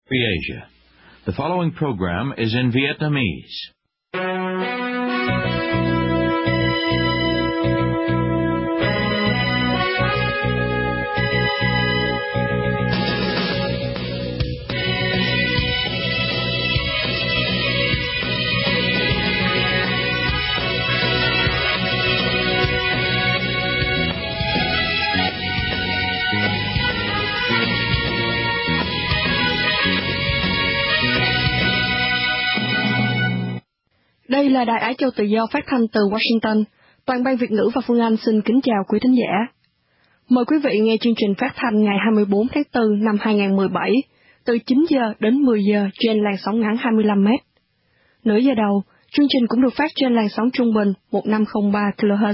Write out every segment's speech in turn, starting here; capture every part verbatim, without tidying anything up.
Free Asia. The following program is in Vietnamese. Đây là Đài Á Châu Tự Do phát thanh từ Washington. Toàn ban Việt ngữ và Phương Anh xin kính chào quý thính giả. Mời quý vị nghe chương trình phát thanh ngày hai mươi bốn tháng tư năm hai nghìn không trăm mười bảy, từ chín giờ đến mười giờ trên làn sóng ngắn hai mươi lăm mét. Nửa giờ đầu, chương trình cũng được phát trên làn sóng trung bình một nghìn năm trăm lẻ ba ki lô héc.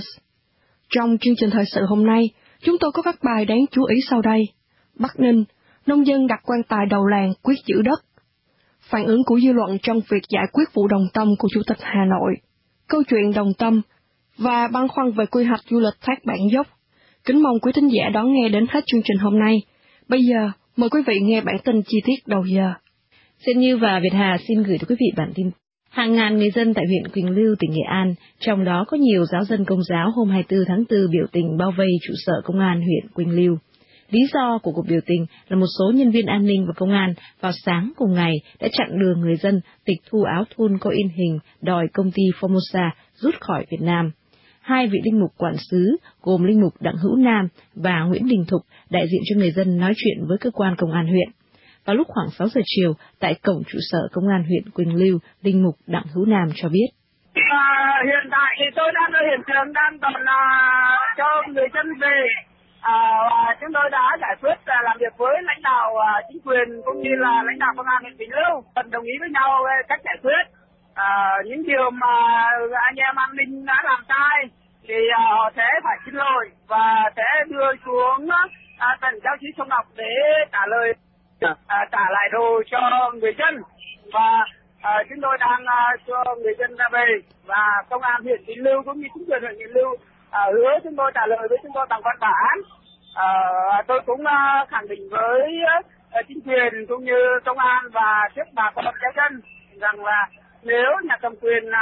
Trong chương trình thời sự hôm nay, chúng tôi có các bài đáng chú ý sau đây. Bắc Ninh, nông dân đặt quan tài đầu làng quyết giữ đất. Phản ứng của dư luận trong việc giải quyết vụ Đồng Tâm của Chủ tịch Hà Nội, câu chuyện Đồng Tâm và băn khoăn về quy hoạch du lịch Thác Bản Dốc. Kính mong quý thính giả đón nghe đến hết chương trình hôm nay. Bây giờ, mời quý vị nghe bản tin chi tiết đầu giờ. Sơn Như và Việt Hà xin gửi tới quý vị bản tin. Hàng ngàn người dân tại huyện Quỳnh Lưu, tỉnh Nghệ An, trong đó có nhiều giáo dân Công giáo hôm hai mươi tư tháng tư biểu tình bao vây trụ sở công an huyện Quỳnh Lưu. Lý do của cuộc biểu tình là một số nhân viên an ninh và công an vào sáng cùng ngày đã chặn đường người dân tịch thu áo thun có in hình đòi công ty Formosa rút khỏi Việt Nam. Hai vị linh mục quản xứ gồm linh mục Đặng Hữu Nam và Nguyễn Đình Thục đại diện cho người dân nói chuyện với cơ quan công an huyện. Vào lúc khoảng sáu giờ chiều, tại cổng trụ sở công an huyện Quỳnh Lưu, linh mục Đặng Hữu Nam cho biết. À, hiện tại thì tôi đang ở hiện trường đang còn uh, cho người dân về. À, chúng tôi đã giải quyết à, làm việc với lãnh đạo à, chính quyền cũng như là lãnh đạo công an huyện Quỳnh Lưu, đồng ý với nhau về cách giải quyết à, những điều mà anh em an ninh đã làm sai thì à, họ sẽ phải xin lỗi và sẽ đưa xuống à, tận giáo sĩ Sông Ngọc để trả lời à, trả lại đồ cho người dân và à, chúng tôi đang à, cho người dân ra về và công an huyện Quỳnh Lưu cũng như chính quyền huyện Quỳnh Lưu À, hứa chúng tôi trả lời với chúng tôi bằng văn bản. À, tôi cũng uh, khẳng định với uh, chính quyền cũng như công an và trước bà con giáo dân rằng là nếu nhà cầm quyền uh,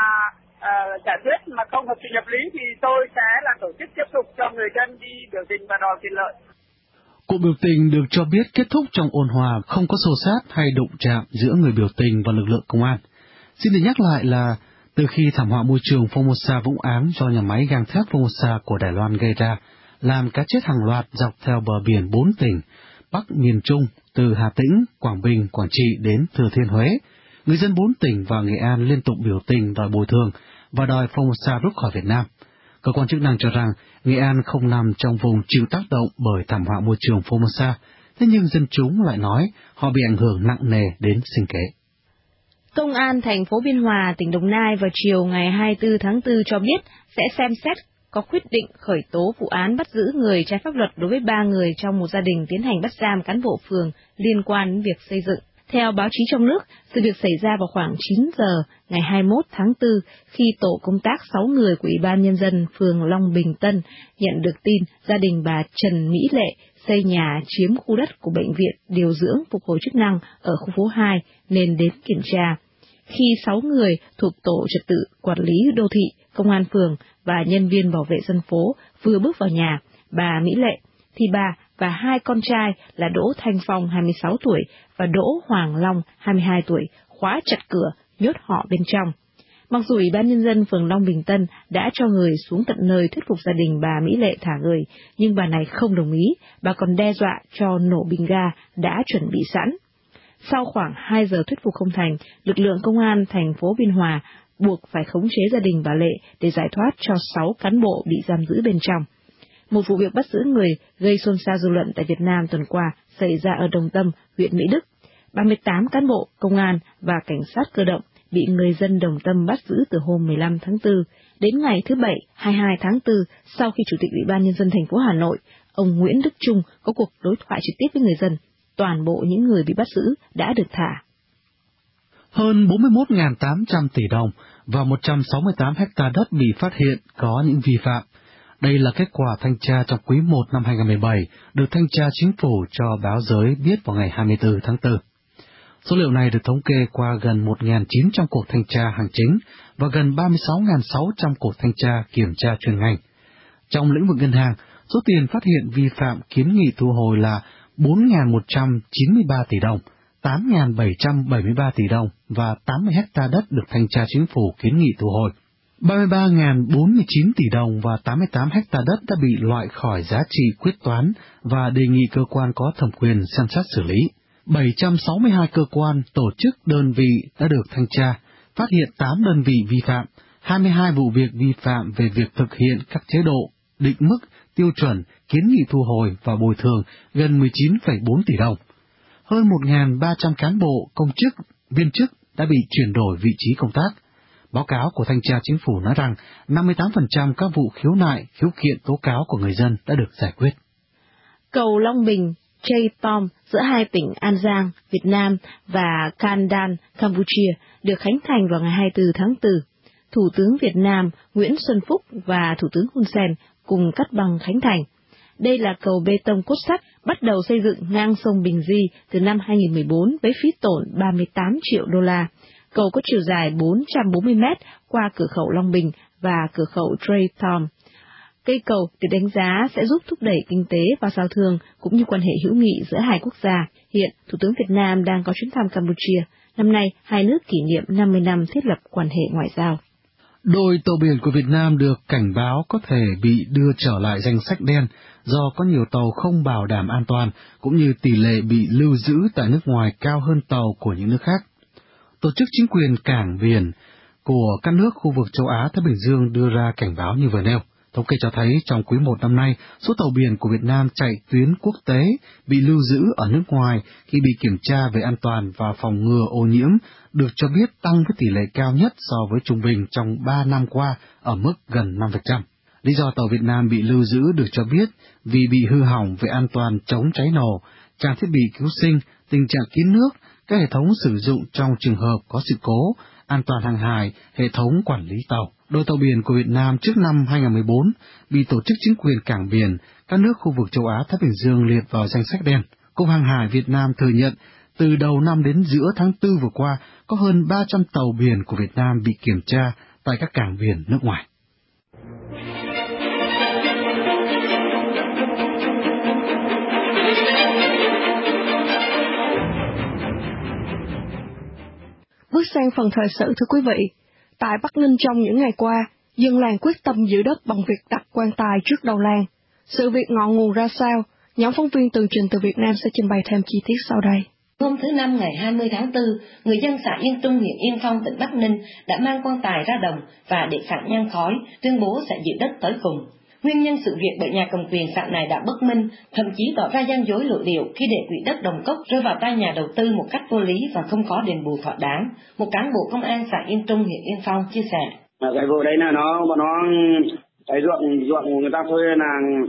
uh, giải quyết mà không hợp tình hợp lý thì tôi sẽ là tổ chức tiếp tục cho người dân đi biểu tình và đòi quyền lợi. Cuộc biểu tình được cho biết kết thúc trong ôn hòa, không có xô xát hay đụng chạm giữa người biểu tình và lực lượng công an. Xin được nhắc lại là từ khi thảm họa môi trường Formosa Vũng Áng do nhà máy gang thép Formosa của Đài Loan gây ra, làm cá chết hàng loạt dọc theo bờ biển bốn tỉnh, Bắc miền Trung, từ Hà Tĩnh, Quảng Bình, Quảng Trị đến Thừa Thiên Huế, người dân bốn tỉnh và Nghệ An liên tục biểu tình đòi bồi thường và đòi Formosa rút khỏi Việt Nam. Cơ quan chức năng cho rằng Nghệ An không nằm trong vùng chịu tác động bởi thảm họa môi trường Formosa, thế nhưng dân chúng lại nói họ bị ảnh hưởng nặng nề đến sinh kế. Công an thành phố Biên Hòa, tỉnh Đồng Nai vào chiều ngày hai mươi tư tháng tư cho biết sẽ xem xét có quyết định khởi tố vụ án bắt giữ người trái pháp luật đối với ba người trong một gia đình tiến hành bắt giam cán bộ phường liên quan đến việc xây dựng. Theo báo chí trong nước, sự việc xảy ra vào khoảng chín giờ ngày hai mươi mốt tháng tư khi tổ công tác sáu người của Ủy ban Nhân dân phường Long Bình Tân nhận được tin gia đình bà Trần Mỹ Lệ xây nhà chiếm khu đất của Bệnh viện Điều dưỡng Phục hồi chức năng ở khu phố hai nên đến kiểm tra. Khi sáu người thuộc tổ trật tự quản lý đô thị, công an phường và nhân viên bảo vệ dân phố vừa bước vào nhà bà Mỹ Lệ, thì bà và hai con trai là Đỗ Thanh Phong hai mươi sáu tuổi và Đỗ Hoàng Long hai mươi hai tuổi khóa chặt cửa, nhốt họ bên trong. Mặc dù Ủy ban Nhân dân phường Long Bình Tân đã cho người xuống tận nơi thuyết phục gia đình bà Mỹ Lệ thả người, nhưng bà này không đồng ý, bà còn đe dọa cho nổ bình ga đã chuẩn bị sẵn. Sau khoảng hai giờ thuyết phục không thành, lực lượng công an thành phố Biên Hòa buộc phải khống chế gia đình bà Lệ để giải thoát cho sáu cán bộ bị giam giữ bên trong. Một vụ việc bắt giữ người gây xôn xao dư luận tại Việt Nam tuần qua xảy ra ở Đồng Tâm, huyện Mỹ Đức. ba mươi tám cán bộ, công an và cảnh sát cơ động bị người dân Đồng Tâm bắt giữ từ hôm mười lăm tháng tư. Đến ngày thứ Bảy, hai mươi hai tháng tư, sau khi Chủ tịch Ủy ban Nhân dân thành phố Hà Nội, ông Nguyễn Đức Trung có cuộc đối thoại trực tiếp với người dân, toàn bộ những người bị bắt giữ đã được thả. Hơn bốn mươi mốt nghìn tám trăm tỷ đồng và một trăm sáu mươi tám héc ta đất bị phát hiện có những vi phạm. Đây là kết quả thanh tra trong quý một năm hai nghìn không trăm mười bảy, được Thanh tra Chính phủ cho báo giới biết vào ngày hai mươi tư tháng tư. Số liệu này được thống kê qua gần một nghìn chín trăm cuộc thanh tra hành chính và gần ba mươi sáu nghìn sáu trăm cuộc thanh tra kiểm tra chuyên ngành. Trong lĩnh vực ngân hàng, số tiền phát hiện vi phạm kiến nghị thu hồi là bốn nghìn một trăm chín mươi ba tỷ đồng, tám nghìn bảy trăm bảy mươi ba tỷ đồng và tám mươi héc ta đất được thanh tra chính phủ kiến nghị thu hồi. ba mươi ba nghìn bốn mươi chín tỷ đồng và tám mươi tám héc ta đất đã bị loại khỏi giá trị quyết toán và đề nghị cơ quan có thẩm quyền xem xét xử lý. bảy trăm sáu mươi hai cơ quan, tổ chức, đơn vị đã được thanh tra, phát hiện tám đơn vị vi phạm, hai mươi hai vụ việc vi phạm về việc thực hiện các chế độ, định mức, tiêu chuẩn, kiến nghị thu hồi và bồi thường gần mười chín phẩy bốn tỷ đồng. Hơn một nghìn ba trăm cán bộ, công chức, viên chức đã bị chuyển đổi vị trí công tác. Báo cáo của Thanh tra Chính phủ nói rằng năm mươi tám phần trăm các vụ khiếu nại, khiếu kiện tố cáo của người dân đã được giải quyết. Cầu Long Bình, Chey Tom giữa hai tỉnh An Giang, Việt Nam và Kandan, Campuchia được khánh thành vào ngày hai mươi tư tháng tư. Thủ tướng Việt Nam Nguyễn Xuân Phúc và Thủ tướng Hun Sen cùng cắt băng khánh thành. Đây là cầu bê tông cốt sắt bắt đầu xây dựng ngang sông Bình Di từ năm hai nghìn không trăm mười bốn với phí tổn ba mươi tám triệu đô la. Cầu có chiều dài bốn trăm bốn mươi mét qua cửa khẩu Long Bình và cửa khẩu Chey Tom. Cây cầu được đánh giá sẽ giúp thúc đẩy kinh tế và giao thương cũng như quan hệ hữu nghị giữa hai quốc gia. Hiện, Thủ tướng Việt Nam đang có chuyến thăm Campuchia. Năm nay, hai nước kỷ niệm năm mươi năm thiết lập quan hệ ngoại giao. Đôi tàu biển của Việt Nam được cảnh báo có thể bị đưa trở lại danh sách đen do có nhiều tàu không bảo đảm an toàn, cũng như tỷ lệ bị lưu giữ tại nước ngoài cao hơn tàu của những nước khác. Tổ chức chính quyền cảng biển của các nước khu vực châu Á-Thái Bình Dương đưa ra cảnh báo như vừa nêu. Thống kê cho thấy trong quý một năm nay, số tàu biển của Việt Nam chạy tuyến quốc tế bị lưu giữ ở nước ngoài khi bị kiểm tra về an toàn và phòng ngừa ô nhiễm được cho biết tăng với tỷ lệ cao nhất so với trung bình trong ba năm qua ở mức gần năm phần trăm. Lý do tàu Việt Nam bị lưu giữ được cho biết vì bị hư hỏng về an toàn chống cháy nổ, trang thiết bị cứu sinh, tình trạng kín nước, các hệ thống sử dụng trong trường hợp có sự cố, an toàn hàng hải, hệ thống quản lý tàu. Đôi tàu biển của Việt Nam trước năm hai nghìn không trăm mười bốn bị tổ chức chính quyền cảng biển các nước khu vực châu Á-Thái Bình Dương liệt vào danh sách đen. Cục Hàng hải Việt Nam thừa nhận từ đầu năm đến giữa tháng tư vừa qua có hơn ba trăm tàu biển của Việt Nam bị kiểm tra tại các cảng biển nước ngoài. Bước sang phần thời sự thưa quý vị. Tại Bắc Ninh trong những ngày qua, dân làng quyết tâm giữ đất bằng việc đặt quan tài trước đầu làng. Sự việc ngọn nguồn ra sao? Nhóm phóng viên tường trình từ Việt Nam sẽ trình bày thêm chi tiết sau đây. Hôm thứ Năm ngày hai mươi tháng tư, người dân xã Yên Trung, huyện Yên Phong, tỉnh Bắc Ninh đã mang quan tài ra đồng và để phản nhang khói, tuyên bố sẽ giữ đất tới cùng. Nguyên nhân sự việc bởi nhà cầm quyền xã này đã bất minh, thậm chí tỏ ra gian dối lộ liễu khi để quỹ đất Đồng Cốc rơi vào tay nhà đầu tư một cách vô lý và không có đền bù thỏa đáng. Một cán bộ công an xã Yên Trung, huyện Yên Phong chia sẻ. Cái vụ đấy là nó bọn nó cái ruộng ruộng người ta thuê là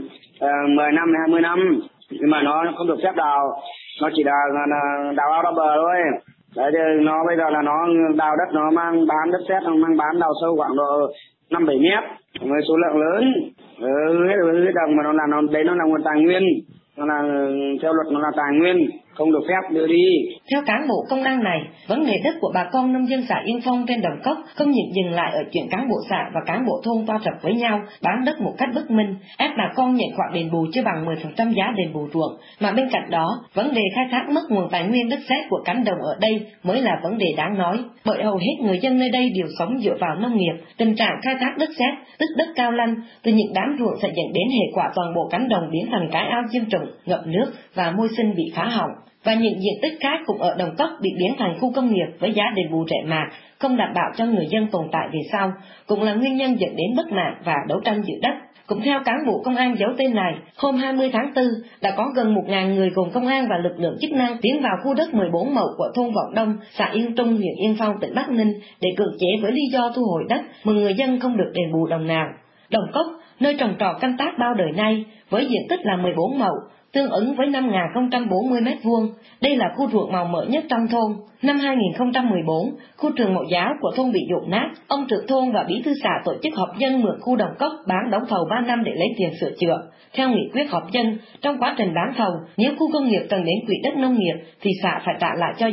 uh, mười năm hai mươi năm, nhưng mà nó không được phép đào, nó chỉ là, là đào ao đào bờ thôi. Đấy thì nó bây giờ là nó đào đất, nó mang bán đất sét, nó mang bán đào sâu khoảng độ năm bảy mét với số lượng lớn. Ừ, hết hết đồng mà nó là nó đấy nó là nguồn tài nguyên, nó là theo luật nó là tài nguyên, không được phép đưa đi. Theo cán bộ công an này, vấn đề đất của bà con nông dân xã Yên Phong trên Đồng Cốc không những dừng lại ở chuyện cán bộ xã và cán bộ thôn toa rập với nhau bán đất một cách bất minh, ép bà con nhận khoản đền bù chưa bằng mười phần trăm giá đền bù ruộng, mà bên cạnh đó, vấn đề khai thác mất nguồn tài nguyên đất sét của cánh đồng ở đây mới là vấn đề đáng nói, bởi hầu hết người dân nơi đây đều sống dựa vào nông nghiệp. Tình trạng khai thác đất sét, tức đất cao lanh từ những đám ruộng sẽ dẫn đến hệ quả toàn bộ cánh đồng biến thành cái ao diêm trùng, ngập nước và môi sinh bị phá hỏng. Và những diện tích khác cũng ở Đồng Cốc bị biến thành khu công nghiệp với giá đền bù rẻ mạt, không đảm bảo cho người dân tồn tại về sau, cũng là nguyên nhân dẫn đến bất mãn và đấu tranh giữ đất. Cũng theo cán bộ công an giấu tên này, hôm hai mươi tháng tư đã có gần một nghìn người gồm công an và lực lượng chức năng tiến vào khu đất mười bốn mẫu của thôn Vọng Đông, xã Yên Trung, huyện Yên Phong, tỉnh Bắc Ninh để cưỡng chế với lý do thu hồi đất mà người dân không được đền bù đồng nào. Đồng Cốc, nơi trồng trọt canh tác bao đời nay, với diện tích là mười bốn mẫu, tương ứng với năm nghìn không trăm bốn mươi mét vuông. Đây là khu ruộng màu mỡ nhất trong thôn. Năm hai nghìn không trăm mười bốn, khu trường mẫu giáo của thôn bị dột nát. Ông trưởng thôn và bí thư xã tổ chức họp dân mượn khu Đồng Cốc bán đấu thầu ba năm để lấy tiền sửa chữa. Theo nghị quyết họp dân, trong quá trình bán thầu, nếu khu công nghiệp cần đến quỹ đất nông nghiệp thì xã phải trả lại cho dân.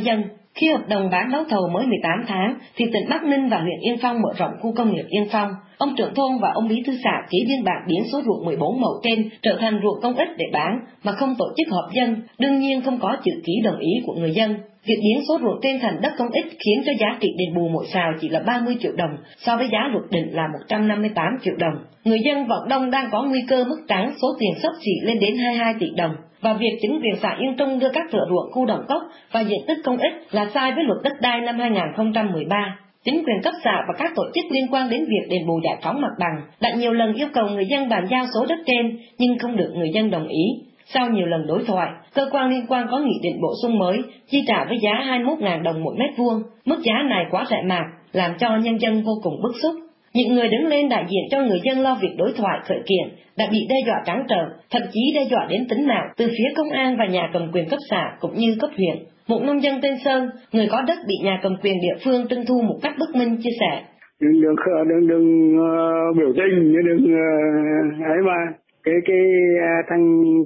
Khi hợp đồng bán đấu thầu mới mười tám tháng, thì tỉnh Bắc Ninh và huyện Yên Phong mở rộng khu công nghiệp Yên Phong. Ông trưởng thôn và ông bí thư xã ký biên bản biến số ruộng mười bốn mẫu trên trở thành ruộng công ích để bán mà không tổ chức họp dân, đương nhiên không có chữ ký đồng ý của người dân. Việc biến số ruộng trên thành đất công ích khiến cho giá trị đền bù mỗi sào chỉ là ba mươi triệu đồng, so với giá luật định là một trăm năm mươi tám triệu đồng. Người dân Vọng Đông đang có nguy cơ mất trắng số tiền xấp xỉ lên đến hai mươi hai tỷ đồng. Và việc chính quyền xã Yên Trung đưa các thửa ruộng khu đồng cốc và diện tích công ích là sai với luật đất đai năm hai nghìn không trăm mười ba. Chính quyền cấp xã và các tổ chức liên quan đến việc đền bù giải phóng mặt bằng đã nhiều lần yêu cầu người dân bàn giao số đất trên nhưng không được người dân đồng ý. Sau nhiều lần đối thoại, cơ quan liên quan có nghị định bổ sung mới chi trả với giá hai mươi mốt nghìn đồng một mét vuông. Mức giá này quá rẻ mạt, làm cho nhân dân vô cùng bức xúc. Những người đứng lên đại diện cho người dân lo việc đối thoại khởi kiện đã bị đe dọa trắng trợn, thậm chí đe dọa đến tính mạng từ phía công an và nhà cầm quyền cấp xã cũng như cấp huyện. Một nông dân tên Sơn, người có đất bị nhà cầm quyền địa phương trưng thu một cách bất minh chia sẻ: đừng đừng đừng đừng uh, biểu tình, đừng uh, ấy mà cái cái uh, thằng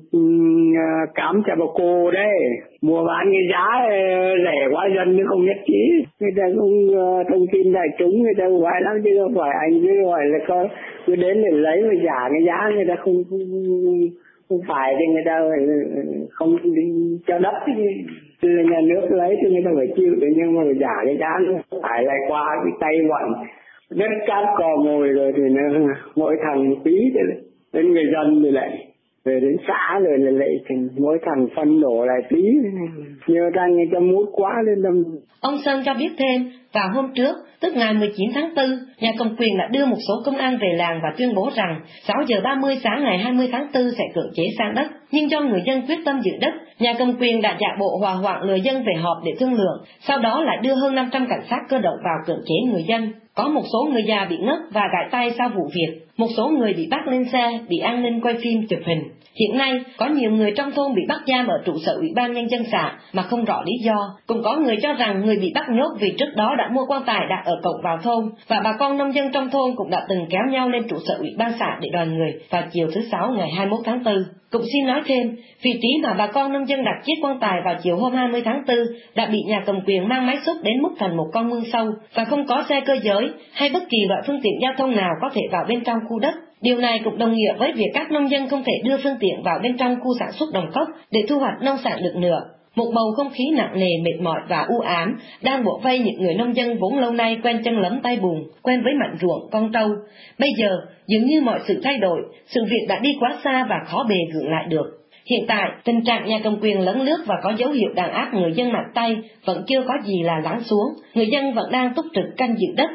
uh, cám chà bồ cô đấy mua bán cái giá uh, rẻ quá dân nó không nhất trí, người ta không uh, thông tin đại chúng người ta gọi lắm chứ không phải anh cứ gọi là có cứ đến để lấy và giả cái giá người ta không không, không phải thì người ta không đi cho đất thì nhà nước lấy thì người ta phải chịu, nhưng mà giả cái giá nó phải lại qua cái tay bọn đất cát cò mồi rồi thì nó mỗi thằng phí đến người dân thì lại về đến xã rồi lại lại thành mỗi thằng phân đổ lại phí, nhờ rằng người ta mút quá lên tâm. Ông Sơn cho biết thêm, vào hôm trước, tức ngày mười chín tháng tư, nhà cầm quyền đã đưa một số công an về làng và tuyên bố rằng sáu giờ ba mươi sáng ngày hai mươi tháng tư sẽ cưỡng chế sang đất. Nhưng do người dân quyết tâm giữ đất, nhà cầm quyền đã giả bộ hòa hoãn lừa dân về họp để thương lượng, sau đó lại đưa hơn năm trăm cảnh sát cơ động vào cưỡng chế người dân. Có một số người già bị ngất và gãi tay sau vụ việc, một số người bị bắt lên xe, bị an ninh quay phim chụp hình. Hiện nay, có nhiều người trong thôn bị bắt giam ở trụ sở Ủy ban Nhân dân xã mà không rõ lý do. Cũng có người cho rằng người bị bắt nhốt vì trước đó đã mua quan tài đặt ở cổng vào thôn, và bà con nông dân trong thôn cũng đã từng kéo nhau lên trụ sở Ủy ban xã để đòi người vào chiều thứ Sáu ngày hai mươi mốt tháng tư. Cũng xin nói thêm, vị trí mà bà con nông dân đặt chiếc quan tài vào chiều hôm hai mươi tháng tư đã bị nhà cầm quyền mang máy xúc đến múc thành một con mương sâu và không có xe cơ giới hay bất kỳ loại phương tiện giao thông nào có thể vào bên trong khu đất. Điều này cũng đồng nghĩa với việc các nông dân không thể đưa phương tiện vào bên trong khu sản xuất đồng cốc để thu hoạch nông sản được nữa. Một bầu không khí nặng nề, mệt mỏi và u ám đang bủa vây những người nông dân vốn lâu nay quen chân lấm tay bùn, quen với mảnh ruộng, con trâu. Bây giờ, dường như mọi sự thay đổi, sự việc đã đi quá xa và khó bề gượng lại được. Hiện tại, tình trạng nhà cầm quyền lấn lướt và có dấu hiệu đàn áp người dân mạnh tay vẫn chưa có gì là lắng xuống. Người dân vẫn đang túc trực canh giữ đất.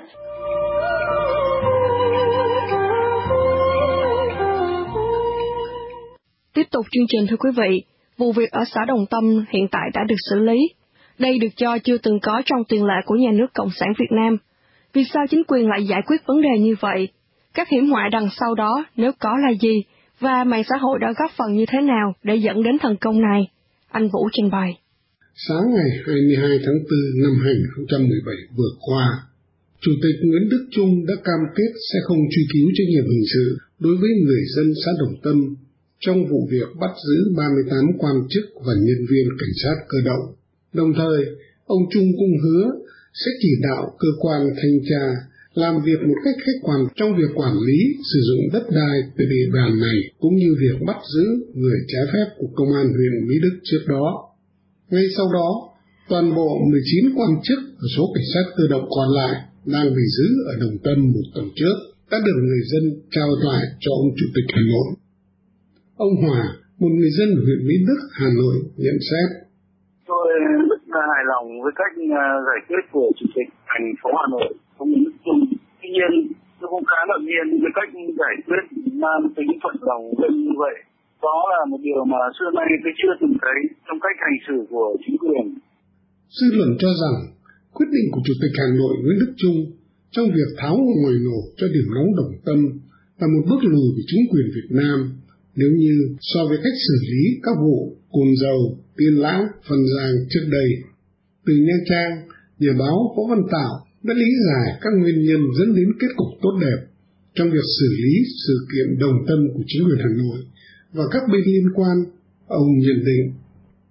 Tiếp tục chương trình thưa quý vị, vụ việc ở xã Đồng Tâm hiện tại đã được xử lý. Đây được cho chưa từng có trong tiền lệ của nhà nước Cộng sản Việt Nam. Vì sao chính quyền lại giải quyết vấn đề như vậy? Các hiểm họa đằng sau đó nếu có là gì? Và mạng xã hội đã góp phần như thế nào để dẫn đến thành công này? Anh Vũ trình bày. Sáng ngày hai mươi hai tháng tư năm hai nghìn không trăm mười bảy vừa qua, Chủ tịch Nguyễn Đức Chung đã cam kết sẽ không truy cứu trách nhiệm hình sự đối với người dân xã Đồng Tâm trong vụ việc bắt giữ ba mươi tám quan chức và nhân viên cảnh sát cơ động. Đồng thời, ông Chung cũng hứa sẽ chỉ đạo cơ quan thanh tra làm việc một cách khách quan trong việc quản lý sử dụng đất đai tại địa bàn này, cũng như việc bắt giữ người trái phép của công an huyện Mỹ Đức trước đó. Ngay sau đó, toàn bộ mười chín quan chức và số cảnh sát cơ động còn lại đang bị giữ ở Đồng Tâm một tuần trước đã được người dân trao lại cho ông Chủ tịch Hà Nội. Ông Hòa, một người dân huyện Mỹ Đức, Hà Nội, nhận xét: Tôi rất là hài lòng với cách giải quyết của Chủ tịch thành phố Hà Nội, ông Nguyễn Đức Chung. Tuy nhiên, tôi cũng khá ngạc nhiên với cách giải quyết mang tính thuận lòng dân như vậy. Đó là một điều mà xưa nay tôi chưa từng thấy trong cách hành xử của chính quyền. Dư luận cho rằng quyết định của Chủ tịch Hà Nội Nguyễn Đức Chung trong việc tháo ngòi nổ cho điểm nóng Đồng Tâm là một bước lùi của chính quyền Việt Nam nếu như so với cách xử lý các vụ cồn dầu, Tiên Lãng, Phần Giàng trước đây. Từ Nha Trang, nhà báo Võ Văn Tạo đã lý giải các nguyên nhân dẫn đến kết cục tốt đẹp trong việc xử lý sự kiện Đồng Tâm của chính quyền Hà Nội và các bên liên quan. Ông nhận định: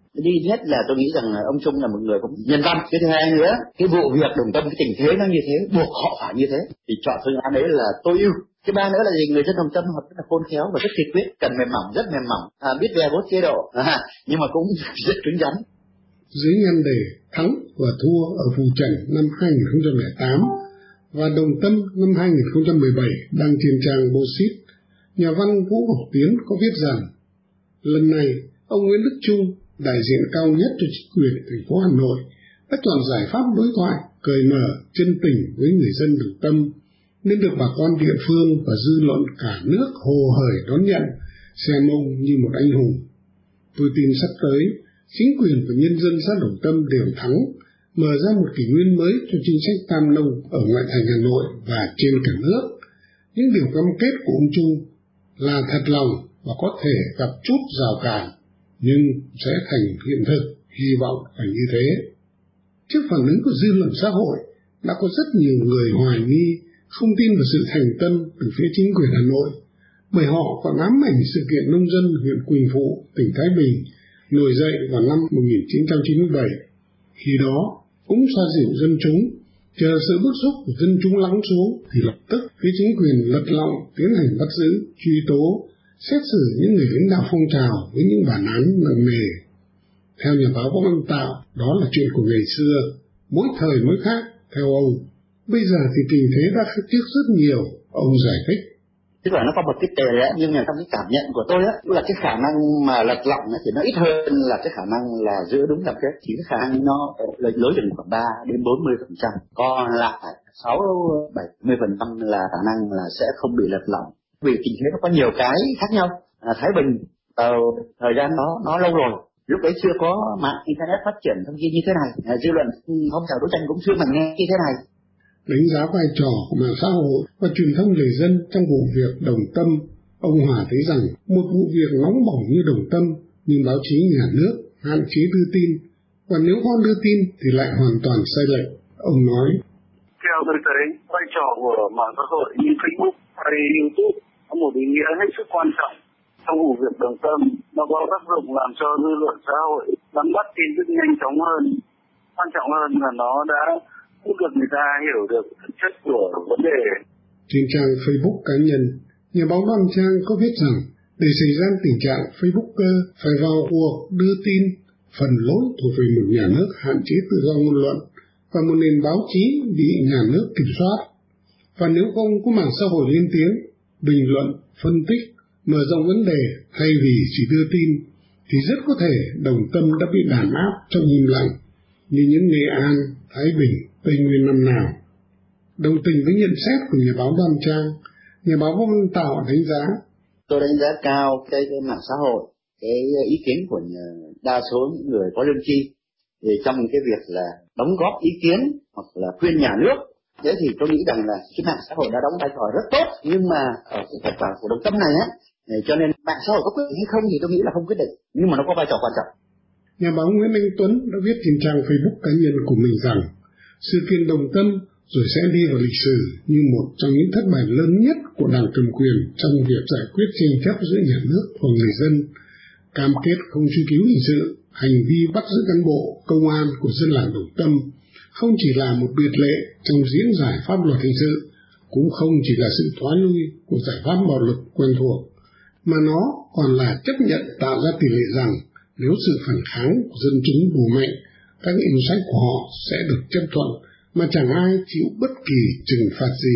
Đi nhất là tôi nghĩ rằng ông Trung là một người có nhân văn. Cái thứ hai nữa, cái vụ việc Đồng Tâm, cái tình thế nó như thế, buộc họ phải như thế, thì chọn phương án đấy là tối ưu. Cái ba nữa là gì? Người dân Đồng Tâm họ rất là khôn khéo và rất kiên quyết, cần mềm mỏng, rất mềm mỏng, à, biết ve vốt chế độ, à, nhưng mà cũng rất cứng rắn. Dưới nhan đề thắng và thua ở Phù Trần năm hai nghìn không trăm lẻ tám và Đồng Tâm năm hai nghìn không trăm mười bảy đăng trên trang Bosit, nhà văn Vũ Ngọc Tiến có viết rằng lần này ông Nguyễn Đức Chung, đại diện cao nhất cho chính quyền thành phố Hà Nội, đã chọn giải pháp đối thoại cởi mở, chân tình với người dân Đồng Tâm, nên được bà con địa phương và dư luận cả nước hồ hởi đón nhận, xem ông như một anh hùng. Tôi tin sắp tới, chính quyền và nhân dân xã Đồng Tâm đều thắng, mở ra một kỷ nguyên mới cho chính sách tam nông ở ngoại thành Hà Nội và trên cả nước. Những điều cam kết của ông Chung là thật lòng và có thể gặp chút rào cản, nhưng sẽ thành hiện thực, hy vọng phải như thế. Trước phản ứng của dư luận xã hội, đã có rất nhiều người hoài nghi, không tin vào sự thành tâm từ phía chính quyền Hà Nội, bởi họ còn ám ảnh sự kiện nông dân huyện Quỳnh Phụ, tỉnh Thái Bình nổi dậy vào năm một nghìn chín trăm chín mươi bảy. Khi đó, cũng xoa dịu dân chúng, chờ sự bức xúc của dân chúng lắng xuống, thì lập tức phía chính quyền lật lọng tiến hành bắt giữ, truy tố, xét xử những người lãnh đạo phong trào với những bản án nặng nề. Theo nhà báo Võ Văn Tạo, đó là chuyện của ngày xưa, mỗi thời mỗi khác, theo ông. Bây giờ thì tình thế đã khác trước rất nhiều, ông giải thích. Tức là nó có một cái tề lẽ, nhưng mà trong cái cảm nhận của tôi á, là cái khả năng mà lật lọng thì nó ít hơn là cái khả năng là giữ đúng cam kết. Chỉ cái khả năng nó lệch lối chừng khoảng ba đến bốn mươi phần trăm, còn lại sáu bảy mươi phần trăm là khả năng là sẽ không bị lật lọng. Vì tình thế nó có nhiều cái khác nhau. À, Thái Bình uh, thời gian nó nó lâu rồi, lúc đấy chưa có mạng internet phát triển thông tin như thế này, à, dư luận phong trào đấu tranh cũng chưa mà nghe như thế này. Đánh giá vai trò của mạng xã hội và truyền thông người dân trong vụ việc Đồng Tâm, ông Hòa thấy rằng một vụ việc nóng bỏng như Đồng Tâm, nhưng báo chí nhà nước hạn chế đưa tin, và nếu có đưa tin thì lại hoàn toàn sai lệch. Ông nói: Theo tôi thấy, vai trò của mạng xã hội như Facebook hay YouTube có một ý nghĩa hết sức quan trọng trong vụ việc Đồng Tâm. Nó có tác dụng làm cho dư luận xã hội nắm bắt tin tức nhanh chóng hơn. Quan trọng hơn là nó đã giúp được người ta hiểu được thực chất của vấn đề. Trên trang Facebook cá nhân, nhà báo Đoan Trang có viết rằng để xảy ra tình trạng Facebooker phải vào cuộc đưa tin, phần lỗi thuộc về một nhà nước hạn chế tự do ngôn luận và một nền báo chí bị nhà nước kiểm soát. Và nếu không có mạng xã hội lên tiếng, bình luận, phân tích, mở rộng vấn đề thay vì chỉ đưa tin, thì rất có thể Đồng Tâm đã bị đàn áp trong im lặng, như những Nghệ An, Thái Bình, Tây Nguyên năm nào. Đồng tình với nhận xét của nhà báo Đoan Trang, nhà báo Võ Văn Tạo đánh giá: Tôi đánh giá cao cái, cái mạng xã hội, cái ý kiến của đa số những người có lương tri thì trong cái việc là đóng góp ý kiến hoặc là khuyên nhà nước. Thế thì tôi nghĩ rằng là cái mạng xã hội đã đóng vai trò rất tốt, nhưng mà ở cái kết quả của Đồng Tâm này á, cho nên mạng xã hội có quyết định hay không thì tôi nghĩ là không quyết định, nhưng mà nó có vai trò quan trọng. Nhà báo Nguyễn Anh Tuấn đã viết trên trang Facebook cá nhân của mình rằng sự kiện Đồng Tâm rồi sẽ đi vào lịch sử như một trong những thất bại lớn nhất của đảng cầm quyền trong việc giải quyết tranh chấp giữa nhà nước và người dân, cam kết không truy cứu hình sự, hành vi bắt giữ cán bộ, công an của dân làng Đồng Tâm không chỉ là một biệt lệ trong diễn giải pháp luật hình sự, cũng không chỉ là sự thoái lui của giải pháp bạo lực quen thuộc, mà nó còn là chấp nhận tạo ra tỷ lệ rằng nếu sự phản kháng của dân chúng đủ mạnh, các yêu sách của họ sẽ được chấp thuận mà chẳng ai chịu bất kỳ trừng phạt gì.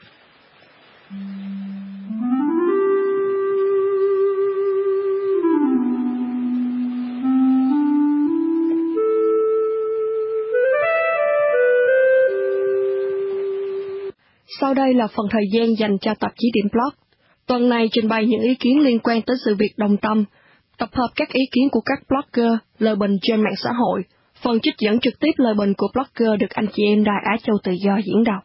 Sau đây là phần thời gian dành cho tạp chí Điểm Blog. Tuần này trình bày những ý kiến liên quan tới sự việc Đồng Tâm, tập hợp các ý kiến của các blogger, lời bình trên mạng xã hội. Phần trích dẫn trực tiếp lời bình của blogger được anh chị em Đài Á Châu Tự Do diễn đọc.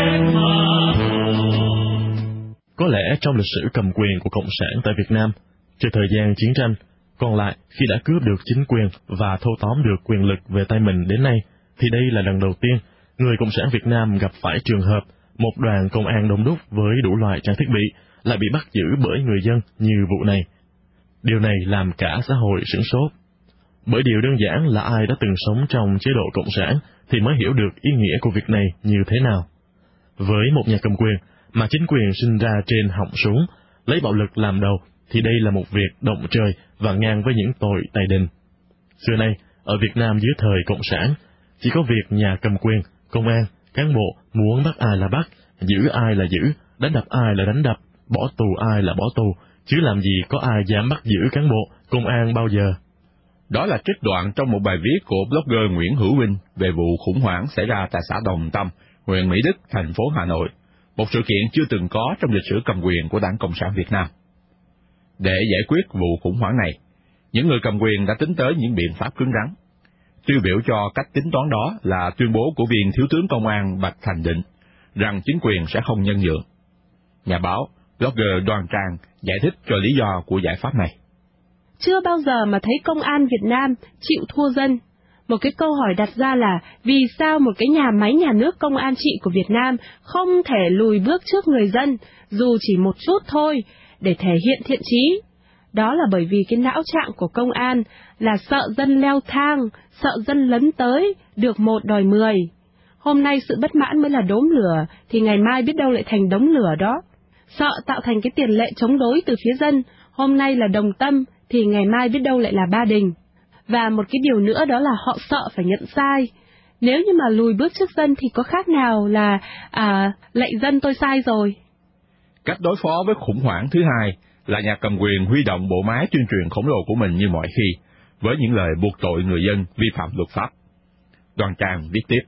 Có lẽ trong lịch sử cầm quyền của Cộng sản tại Việt Nam, Trong thời gian chiến tranh, còn lại khi đã cướp được chính quyền và thâu tóm được quyền lực về tay mình đến nay, thì đây là lần đầu tiên người Cộng sản Việt Nam gặp phải trường hợp một đoàn công an đông đúc với đủ loại trang thiết bị lại bị bắt giữ bởi người dân như vụ này. Điều này làm cả xã hội sửng sốt. Bởi điều đơn giản là ai đã từng sống trong chế độ Cộng sản thì mới hiểu được ý nghĩa của việc này như thế nào. Với một nhà cầm quyền mà chính quyền sinh ra trên họng súng, lấy bạo lực làm đầu, thì đây là một việc động trời và ngang với những tội tày đình. Xưa nay, ở Việt Nam dưới thời Cộng sản, chỉ có việc nhà cầm quyền, công an, cán bộ muốn bắt ai là bắt, giữ ai là giữ, đánh đập ai là đánh đập, bỏ tù ai là bỏ tù, chứ làm gì có ai dám bắt giữ cán bộ, công an bao giờ. Đó là trích đoạn trong một bài viết của blogger Nguyễn Hữu Vinh về vụ khủng hoảng xảy ra tại xã Đồng Tâm, huyện Mỹ Đức, thành phố Hà Nội, một sự kiện chưa từng có trong lịch sử cầm quyền của Đảng Cộng sản Việt Nam. Để giải quyết vụ khủng hoảng này, những người cầm quyền đã tính tới những biện pháp cứng rắn. Tiêu biểu cho cách tính toán đó là tuyên bố của viên thiếu tướng công an Bạch Thành Định rằng chính quyền sẽ không nhân nhượng. Nhà báo, blogger Đoan Trang giải thích cho lý do của giải pháp này. Chưa bao giờ mà thấy công an Việt Nam chịu thua dân. Một cái câu hỏi đặt ra là vì sao một cái nhà máy nhà nước công an trị của Việt Nam không thể lùi bước trước người dân, dù chỉ một chút thôi, để thể hiện thiện chí. Đó là bởi vì cái não trạng của công an là sợ dân leo thang, sợ dân lấn tới, được một đòi mười. Hôm nay sự bất mãn mới là đốm lửa, thì ngày mai biết đâu lại thành đống lửa đó. Sợ tạo thành cái tiền lệ chống đối từ phía dân, hôm nay là Đồng Tâm, thì ngày mai biết đâu lại là Ba Đình. Và một cái điều nữa đó là họ sợ phải nhận sai. Nếu như mà lùi bước trước dân thì có khác nào là à, lạy dân tôi sai rồi. Cách đối phó với khủng hoảng thứ hai là nhà cầm quyền huy động bộ máy tuyên truyền khổng lồ của mình như mọi khi, với những lời buộc tội người dân vi phạm luật pháp. Đoan Trang viết tiếp.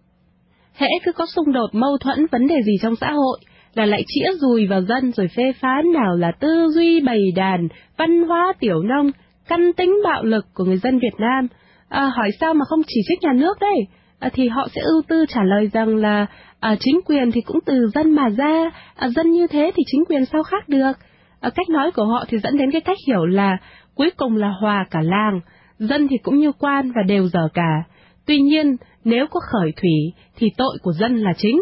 Hễ cứ có xung đột mâu thuẫn vấn đề gì trong xã hội là lại chĩa dùi vào dân rồi phê phán nào là tư duy bầy đàn, văn hóa tiểu nông, căn tính bạo lực của người dân Việt Nam. À, hỏi sao mà không chỉ trích nhà nước đấy? À, thì họ sẽ ưu tư trả lời rằng là à, chính quyền thì cũng từ dân mà ra, à, dân như thế thì chính quyền sao khác được. À, cách nói của họ thì dẫn đến cái cách hiểu là cuối cùng là hòa cả làng, dân thì cũng như quan và đều dở cả. Tuy nhiên, nếu có khởi thủy thì tội của dân là chính.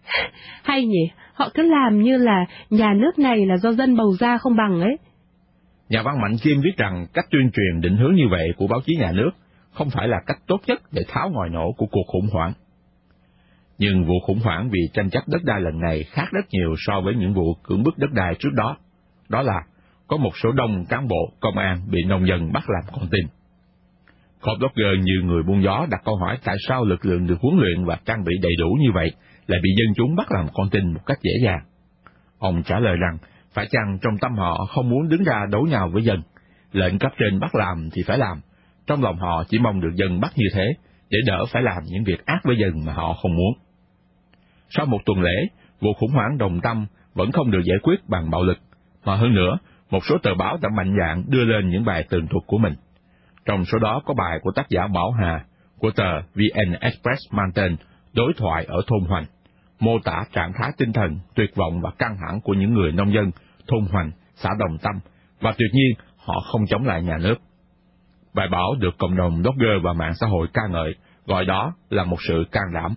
Hay nhỉ, họ cứ làm như là nhà nước này là do dân bầu ra không bằng ấy. Nhà văn Mạnh Kim viết rằng cách tuyên truyền định hướng như vậy của báo chí nhà nước không phải là cách tốt nhất để tháo ngòi nổ của cuộc khủng hoảng. Nhưng vụ khủng hoảng vì tranh chấp đất đai lần này khác rất nhiều so với những vụ cưỡng bức đất đai trước đó. Đó là có một số đông cán bộ, công an bị nông dân bắt làm con tin. Có blogger như người buôn gió đặt câu hỏi tại sao lực lượng được huấn luyện và trang bị đầy đủ như vậy lại bị dân chúng bắt làm con tin một cách dễ dàng. Ông trả lời rằng phải chăng trong tâm họ không muốn đứng ra đấu nhau với dân, lệnh cấp trên bắt làm thì phải làm, trong lòng họ chỉ mong được dân bắt như thế để đỡ phải làm những việc ác với dân mà họ không muốn. Sau một tuần lễ, vụ khủng hoảng Đồng Tâm vẫn không được giải quyết bằng bạo lực, mà hơn nữa, một số tờ báo đã mạnh dạn đưa lên những bài tường thuật của mình. Trong số đó có bài của tác giả Bảo Hà của tờ vê en Express mang tên Đối thoại ở thôn Hoành, mô tả trạng thái tinh thần tuyệt vọng và căng thẳng của những người nông dân thôn Hoành, xã Đồng Tâm, và tuyệt nhiên họ không chống lại nhà nước. Bài báo được cộng đồng blogger và mạng xã hội ca ngợi, gọi đó là một sự can đảm.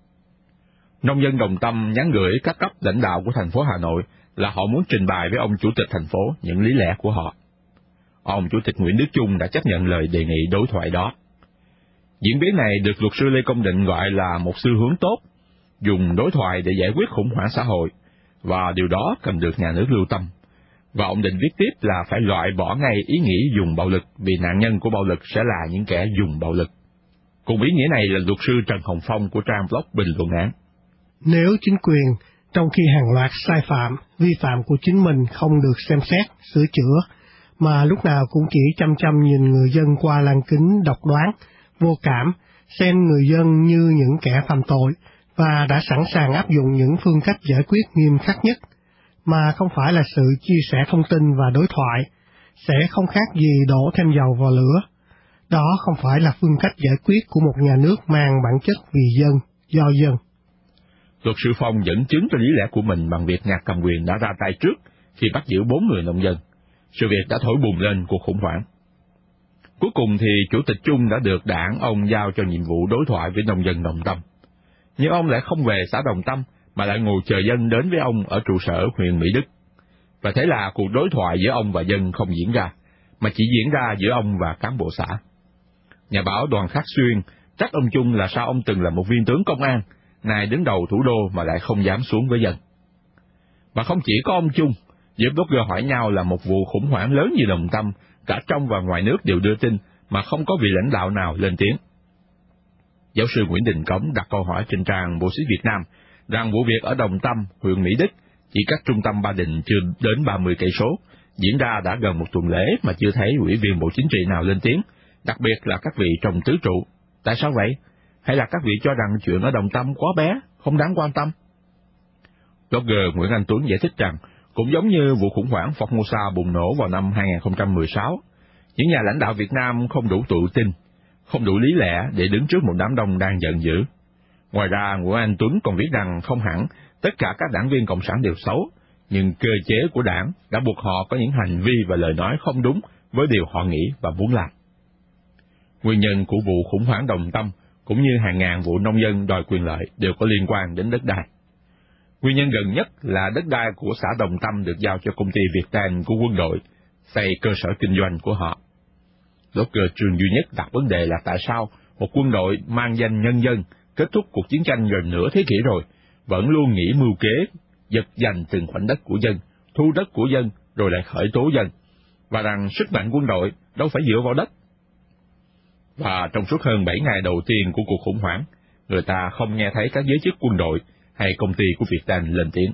Nông dân Đồng Tâm nhắn gửi các cấp lãnh đạo của thành phố Hà Nội là họ muốn trình bày với ông chủ tịch thành phố những lý lẽ của họ. Ông chủ tịch Nguyễn Đức Chung đã chấp nhận lời đề nghị đối thoại đó. Diễn biến này được luật sư Lê Công Định gọi là một xu hướng tốt, dùng đối thoại để giải quyết khủng hoảng xã hội, và điều đó cần được nhà nước lưu tâm. Và ông Định viết tiếp là phải loại bỏ ngay ý nghĩ dùng bạo lực vì nạn nhân của bạo lực sẽ là những kẻ dùng bạo lực. Cùng ý nghĩa này là luật sư Trần Hồng Phong của trang blog bình luận án. Nếu chính quyền, trong khi hàng loạt sai phạm, vi phạm của chính mình không được xem xét, sửa chữa, mà lúc nào cũng chỉ chăm chăm nhìn người dân qua lăng kính độc đoán, vô cảm, xem người dân như những kẻ phạm tội, và đã sẵn sàng áp dụng những phương cách giải quyết nghiêm khắc nhất, mà không phải là sự chia sẻ thông tin và đối thoại, sẽ không khác gì đổ thêm dầu vào lửa. Đó không phải là phương cách giải quyết của một nhà nước mang bản chất vì dân, do dân. Luật sư Phong dẫn chứng cho lý lẽ của mình bằng việc nhà cầm quyền đã ra tay trước khi bắt giữ bốn người nông dân, sự việc đã thổi bùng lên cuộc khủng hoảng. Cuối cùng thì Chủ tịch Chung đã được đảng ông giao cho nhiệm vụ đối thoại với nông dân Đồng Tâm. Nhưng ông lại không về xã Đồng Tâm, mà lại ngồi chờ dân đến với ông ở trụ sở huyện Mỹ Đức. Và thế là cuộc đối thoại giữa ông và dân không diễn ra, mà chỉ diễn ra giữa ông và cán bộ xã. Nhà báo Đoàn Khắc Xuyên trách ông Chung là sao ông từng là một viên tướng công an, nay đứng đầu thủ đô mà lại không dám xuống với dân. Và không chỉ có ông Chung, giới blogger hỏi nhau là một vụ khủng hoảng lớn như Đồng Tâm, cả trong và ngoài nước đều đưa tin mà không có vị lãnh đạo nào lên tiếng. Giáo sư Nguyễn Đình Cống đặt câu hỏi trên trang Bộ Xích Việt Nam rằng vụ việc ở Đồng Tâm, huyện Mỹ Đức, chỉ cách trung tâm Ba Đình chưa đến ba mươi cây số, diễn ra đã gần một tuần lễ mà chưa thấy ủy viên Bộ Chính trị nào lên tiếng, đặc biệt là các vị trong tứ trụ. Tại sao vậy? Hay là các vị cho rằng chuyện ở Đồng Tâm quá bé, không đáng quan tâm? Blogger Nguyễn Anh Tuấn giải thích rằng, cũng giống như vụ khủng hoảng Formosa bùng nổ vào năm hai không một sáu, những nhà lãnh đạo Việt Nam không đủ tự tin, không đủ lý lẽ để đứng trước một đám đông đang giận dữ. Ngoài ra, Nguyễn Anh Tuấn còn viết rằng không hẳn tất cả các đảng viên Cộng sản đều xấu, nhưng cơ chế của đảng đã buộc họ có những hành vi và lời nói không đúng với điều họ nghĩ và muốn làm. Nguyên nhân của vụ khủng hoảng Đồng Tâm cũng như hàng ngàn vụ nông dân đòi quyền lợi đều có liên quan đến đất đai. Nguyên nhân gần nhất là đất đai của xã Đồng Tâm được giao cho công ty Viettel của quân đội xây cơ sở kinh doanh của họ. Blogger Trương Duy Nhất đặt vấn đề là tại sao một quân đội mang danh nhân dân kết thúc cuộc chiến tranh gần nửa thế kỷ rồi, vẫn luôn nghĩ mưu kế, giật giành từng khoảnh đất của dân, thu đất của dân rồi lại khởi tố dân, và rằng sức mạnh quân đội đâu phải dựa vào đất. Và trong suốt hơn bảy ngày đầu tiên của cuộc khủng hoảng, người ta không nghe thấy các giới chức quân đội hay công ty của Viettel lên tiếng.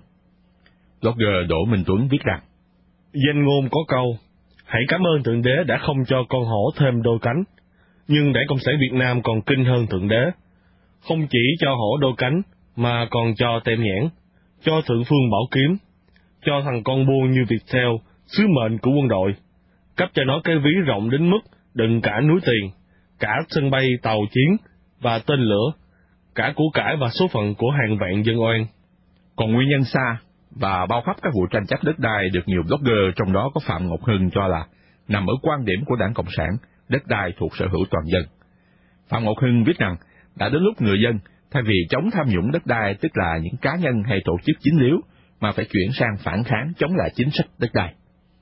Blogger Đỗ Minh Tuấn viết rằng, danh ngôn có câu, hãy cảm ơn Thượng Đế đã không cho con hổ thêm đôi cánh, nhưng Đảng Cộng sản Việt Nam còn kinh hơn Thượng Đế. Không chỉ cho hổ đôi cánh, mà còn cho tem nhãn, cho Thượng Phương Bảo Kiếm, cho thằng con buôn như Viettel, sứ mệnh của quân đội, cấp cho nó cái ví rộng đến mức đựng cả núi tiền, cả sân bay tàu chiến và tên lửa, cả của cải và số phận của hàng vạn dân oan. Còn nguyên nhân xa và bao khắp các vụ tranh chấp đất đai được nhiều blogger, trong đó có Phạm Ngọc Hưng, cho là nằm ở quan điểm của Đảng Cộng sản, đất đai thuộc sở hữu toàn dân. Phạm Ngọc Hưng viết rằng, đã đến lúc người dân, thay vì chống tham nhũng đất đai, tức là những cá nhân hay tổ chức chính liếu, mà phải chuyển sang phản kháng chống lại chính sách đất đai.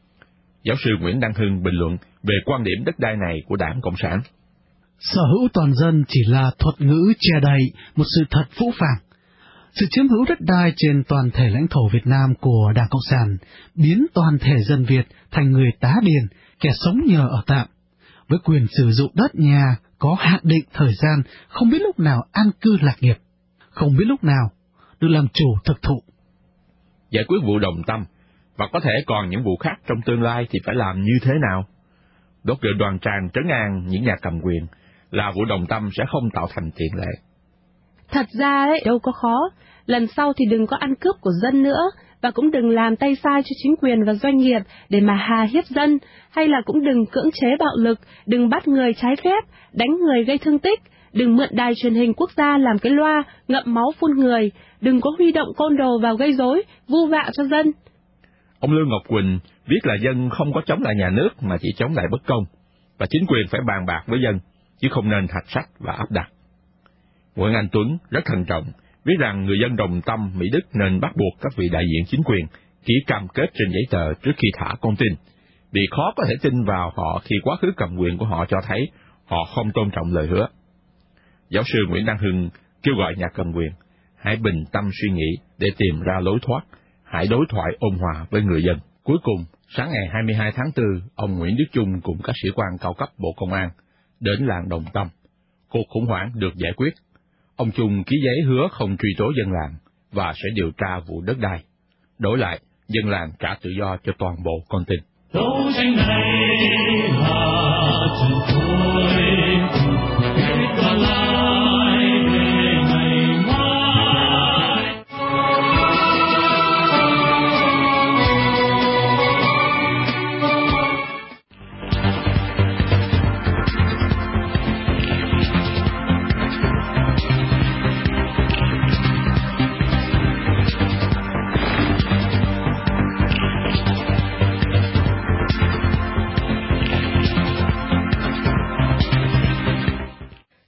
Giáo sư Nguyễn Đăng Hưng bình luận về quan điểm đất đai này của Đảng Cộng sản. Sở hữu toàn dân chỉ là thuật ngữ che đậy một sự thật phũ phàng. Sự chiếm hữu đất đai trên toàn thể lãnh thổ Việt Nam của Đảng Cộng sản biến toàn thể dân Việt thành người tá điền, kẻ sống nhờ ở tạm, với quyền sử dụng đất nhà có hạn định thời gian, không biết lúc nào an cư lạc nghiệp, không biết lúc nào được làm chủ thực thụ. Giải quyết vụ Đồng Tâm, và có thể còn những vụ khác trong tương lai thì phải làm như thế nào? Blogger Đoàn Tràng trấn an những nhà cầm quyền là vụ Đồng Tâm sẽ không tạo thành tiền lệ. Thật ra ấy, đâu có khó, lần sau thì đừng có ăn cướp của dân nữa, và cũng đừng làm tay sai cho chính quyền và doanh nghiệp để mà hà hiếp dân, hay là cũng đừng cưỡng chế bạo lực, đừng bắt người trái phép, đánh người gây thương tích, đừng mượn đài truyền hình quốc gia làm cái loa, ngậm máu phun người, đừng có huy động côn đồ vào gây rối, vu vạ cho dân. Ông Lương Ngọc Quỳnh viết là dân không có chống lại nhà nước mà chỉ chống lại bất công, và chính quyền phải bàn bạc với dân, chứ không nên hạch sách và áp đặt. Nguyễn Anh Tuấn rất thận trọng, viết rằng người dân Đồng Tâm, Mỹ Đức nên bắt buộc các vị đại diện chính quyền ký cam kết trên giấy tờ trước khi thả con tin, vì khó có thể tin vào họ khi quá khứ cầm quyền của họ cho thấy họ không tôn trọng lời hứa. Giáo sư Nguyễn Đăng Hưng kêu gọi nhà cầm quyền, hãy bình tâm suy nghĩ để tìm ra lối thoát, hãy đối thoại ôn hòa với người dân. Cuối cùng, sáng ngày hai mươi hai tháng tư, ông Nguyễn Đức Chung cùng các sĩ quan cao cấp Bộ Công an đến làng Đồng Tâm. Cuộc khủng hoảng được giải quyết. Ông Chung ký giấy hứa không truy tố dân làng và sẽ điều tra vụ đất đai. Đổi lại, dân làng trả tự do cho toàn bộ con tin. Đấu tranh này là chân tôi, hết cả lại về ngày mai.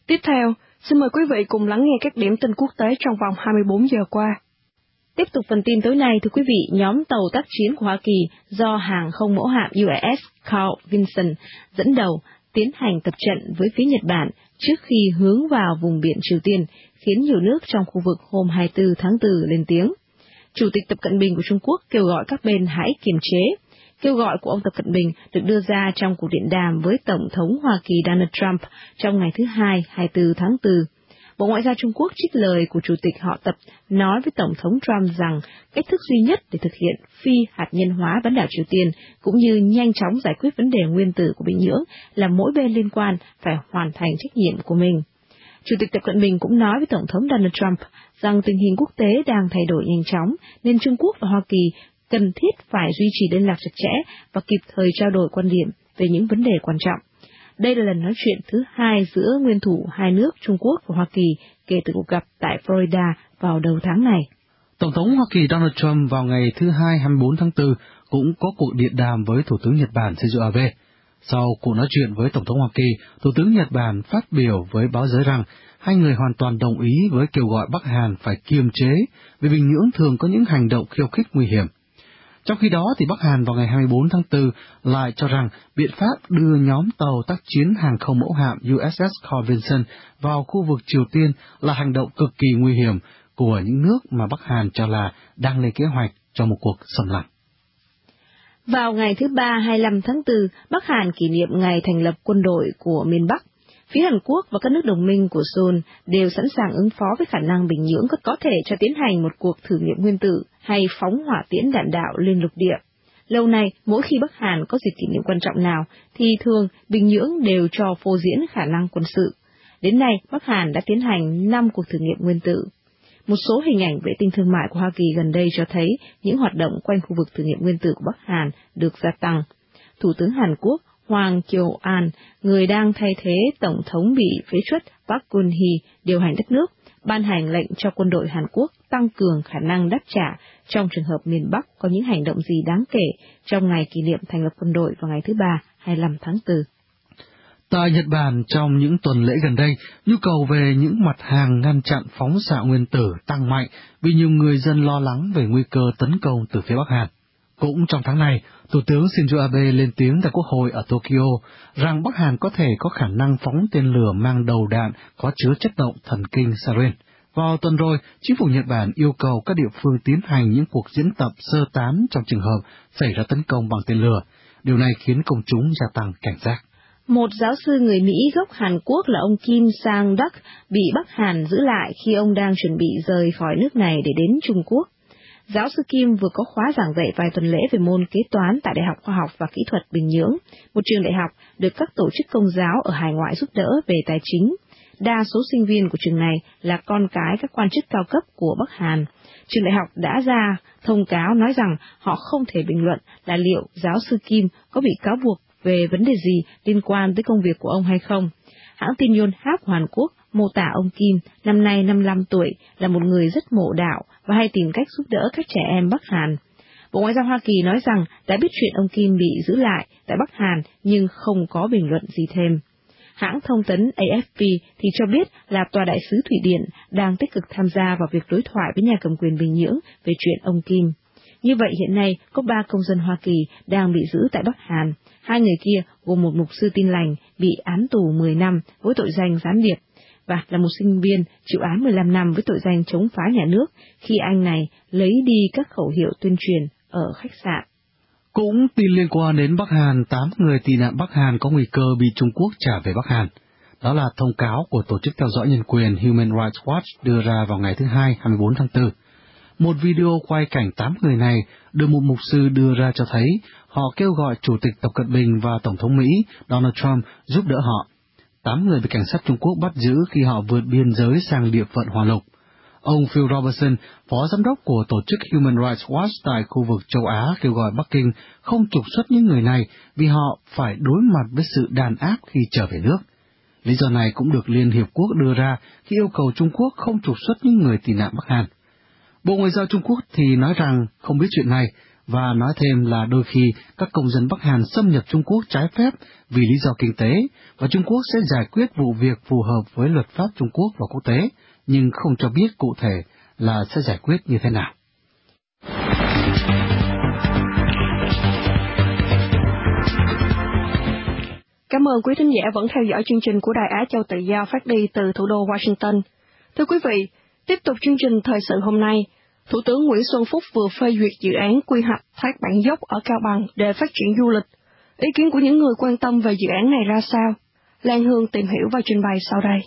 Tiếp theo, xin mời quý vị cùng lắng nghe các điểm tin quốc tế trong vòng hai mươi bốn giờ qua. Tiếp tục phần tin tối nay, thưa quý vị, nhóm tàu tác chiến của Hoa Kỳ do hàng không mẫu hạm u ét S Carl Vinson dẫn đầu tiến hành tập trận với phía Nhật Bản trước khi hướng vào vùng biển Triều Tiên, khiến nhiều nước trong khu vực hôm hai mươi tư tháng tư lên tiếng. Chủ tịch Tập Cận Bình của Trung Quốc kêu gọi các bên hãy kiềm chế. Kêu gọi của ông Tập Cận Bình được đưa ra trong cuộc điện đàm với Tổng thống Hoa Kỳ Donald Trump trong ngày thứ Hai, hai mươi tư tháng tư. Bộ Ngoại giao Trung Quốc trích lời của Chủ tịch họ Tập nói với Tổng thống Trump rằng cách thức duy nhất để thực hiện phi hạt nhân hóa bán đảo Triều Tiên cũng như nhanh chóng giải quyết vấn đề nguyên tử của Bình Nhưỡng là mỗi bên liên quan phải hoàn thành trách nhiệm của mình. Chủ tịch Tập Cận Bình cũng nói với Tổng thống Donald Trump rằng tình hình quốc tế đang thay đổi nhanh chóng nên Trung Quốc và Hoa Kỳ cần thiết phải duy trì liên lạc chặt chẽ và kịp thời trao đổi quan điểm về những vấn đề quan trọng. Đây là lần nói chuyện thứ hai giữa nguyên thủ hai nước Trung Quốc và Hoa Kỳ kể từ cuộc gặp tại Florida vào đầu tháng này. Tổng thống Hoa Kỳ Donald Trump vào ngày thứ Hai hai mươi bốn tháng tư cũng có cuộc điện đàm với Thủ tướng Nhật Bản Shinzo Abe. Sau cuộc nói chuyện với Tổng thống Hoa Kỳ, Thủ tướng Nhật Bản phát biểu với báo giới rằng hai người hoàn toàn đồng ý với kêu gọi Bắc Hàn phải kiềm chế vì Bình Nhưỡng thường có những hành động khiêu khích nguy hiểm. Trong khi đó, thì Bắc Hàn vào ngày hai mươi bốn tháng tư lại cho rằng biện pháp đưa nhóm tàu tác chiến hàng không mẫu hạm u ét S Carl Vinson vào khu vực Triều Tiên là hành động cực kỳ nguy hiểm của những nước mà Bắc Hàn cho là đang lên kế hoạch cho một cuộc xâm lăng. Vào ngày thứ Ba hai mươi lăm tháng tư, Bắc Hàn kỷ niệm ngày thành lập quân đội của miền Bắc. Phía Hàn Quốc và các nước đồng minh của Seoul đều sẵn sàng ứng phó với khả năng Bình Nhưỡng có thể cho tiến hành một cuộc thử nghiệm nguyên tử hay phóng hỏa tiễn đạn đạo lên lục địa. Lâu nay, mỗi khi Bắc Hàn có dịp kỷ niệm quan trọng nào, thì thường Bình Nhưỡng đều cho phô diễn khả năng quân sự. Đến nay, Bắc Hàn đã tiến hành năm cuộc thử nghiệm nguyên tử. Một số hình ảnh vệ tinh thương mại của Hoa Kỳ gần đây cho thấy những hoạt động quanh khu vực thử nghiệm nguyên tử của Bắc Hàn được gia tăng. Thủ tướng Hàn Quốc Hwang Kyo-an, người đang thay thế Tổng thống bị phế truất Park Geun-hye điều hành đất nước, ban hành lệnh cho quân đội Hàn Quốc tăng cường khả năng đáp trả trong trường hợp miền Bắc có những hành động gì đáng kể trong ngày kỷ niệm thành lập quân đội vào ngày thứ Ba, hai mươi lăm tháng tư. Tại Nhật Bản, trong những tuần lễ gần đây, nhu cầu về những mặt hàng ngăn chặn phóng xạ nguyên tử tăng mạnh vì nhiều người dân lo lắng về nguy cơ tấn công từ phía Bắc Hàn. Cũng trong tháng này, Thủ tướng Shinzo Abe lên tiếng tại Quốc hội ở Tokyo rằng Bắc Hàn có thể có khả năng phóng tên lửa mang đầu đạn có chứa chất động thần kinh sarin. Vào tuần rồi, chính phủ Nhật Bản yêu cầu các địa phương tiến hành những cuộc diễn tập sơ tán trong trường hợp xảy ra tấn công bằng tên lửa. Điều này khiến công chúng gia tăng cảnh giác. Một giáo sư người Mỹ gốc Hàn Quốc là ông Kim Sang-dak bị Bắc Hàn giữ lại khi ông đang chuẩn bị rời khỏi nước này để đến Trung Quốc. Giáo sư Kim vừa có khóa giảng dạy vài tuần lễ về môn kế toán tại Đại học Khoa học và Kỹ thuật Bình Nhưỡng, một trường đại học được các tổ chức công giáo ở hải ngoại giúp đỡ về tài chính. Đa số sinh viên của trường này là con cái các quan chức cao cấp của Bắc Hàn. Trường đại học đã ra thông cáo nói rằng họ không thể bình luận là liệu giáo sư Kim có bị cáo buộc về vấn đề gì liên quan tới công việc của ông hay không. Hãng tin Yonhap của Hàn Quốc mô tả ông Kim, năm nay năm mươi lăm tuổi, là một người rất mộ đạo và hay tìm cách giúp đỡ các trẻ em Bắc Hàn. Bộ Ngoại giao Hoa Kỳ nói rằng đã biết chuyện ông Kim bị giữ lại tại Bắc Hàn nhưng không có bình luận gì thêm. Hãng thông tấn A F P thì cho biết là tòa đại sứ Thụy Điển đang tích cực tham gia vào việc đối thoại với nhà cầm quyền Bình Nhưỡng về chuyện ông Kim. Như vậy hiện nay có ba công dân Hoa Kỳ đang bị giữ tại Bắc Hàn. Hai người kia gồm một mục sư Tin lành bị án tù mười năm với tội danh gián điệp và là một sinh viên chịu án mười lăm năm với tội danh chống phá nhà nước khi anh này lấy đi các khẩu hiệu tuyên truyền ở khách sạn. Cũng tin liên quan đến Bắc Hàn, tám người tị nạn Bắc Hàn có nguy cơ bị Trung Quốc trả về Bắc Hàn. Đó là thông cáo của Tổ chức Theo dõi Nhân quyền Human Rights Watch đưa ra vào ngày thứ Hai, hai mươi bốn tháng tư. Một video quay cảnh tám người này được một mục sư đưa ra cho thấy họ kêu gọi Chủ tịch Tập Cận Bình và Tổng thống Mỹ Donald Trump giúp đỡ họ. Tám người bị cảnh sát Trung Quốc bắt giữ khi họ vượt biên giới sang địa phận Hoa Lục. Ông Phil Robertson, phó giám đốc của Tổ chức Human Rights Watch tại khu vực châu Á, kêu gọi Bắc Kinh không trục xuất những người này vì họ phải đối mặt với sự đàn áp khi trở về nước. Lý do này cũng được Liên Hiệp Quốc đưa ra khi yêu cầu Trung Quốc không trục xuất những người tị nạn Bắc Hàn. Bộ Ngoại giao Trung Quốc thì nói rằng không biết chuyện này và nói thêm là đôi khi các công dân Bắc Hàn xâm nhập Trung Quốc trái phép vì lý do kinh tế, và Trung Quốc sẽ giải quyết vụ việc phù hợp với luật pháp Trung Quốc và quốc tế, nhưng không cho biết cụ thể là sẽ giải quyết như thế nào. Cảm ơn quý thính giả vẫn theo dõi chương trình của Đài Á Châu Tự Do phát đi từ thủ đô Washington. Thưa quý vị, tiếp tục chương trình thời sự hôm nay, Thủ tướng Nguyễn Xuân Phúc vừa phê duyệt dự án quy hoạch thác Bản Dốc ở Cao Bằng để phát triển du lịch. Ý kiến của những người quan tâm về dự án này ra sao? Lan Hương tìm hiểu và trình bày sau đây.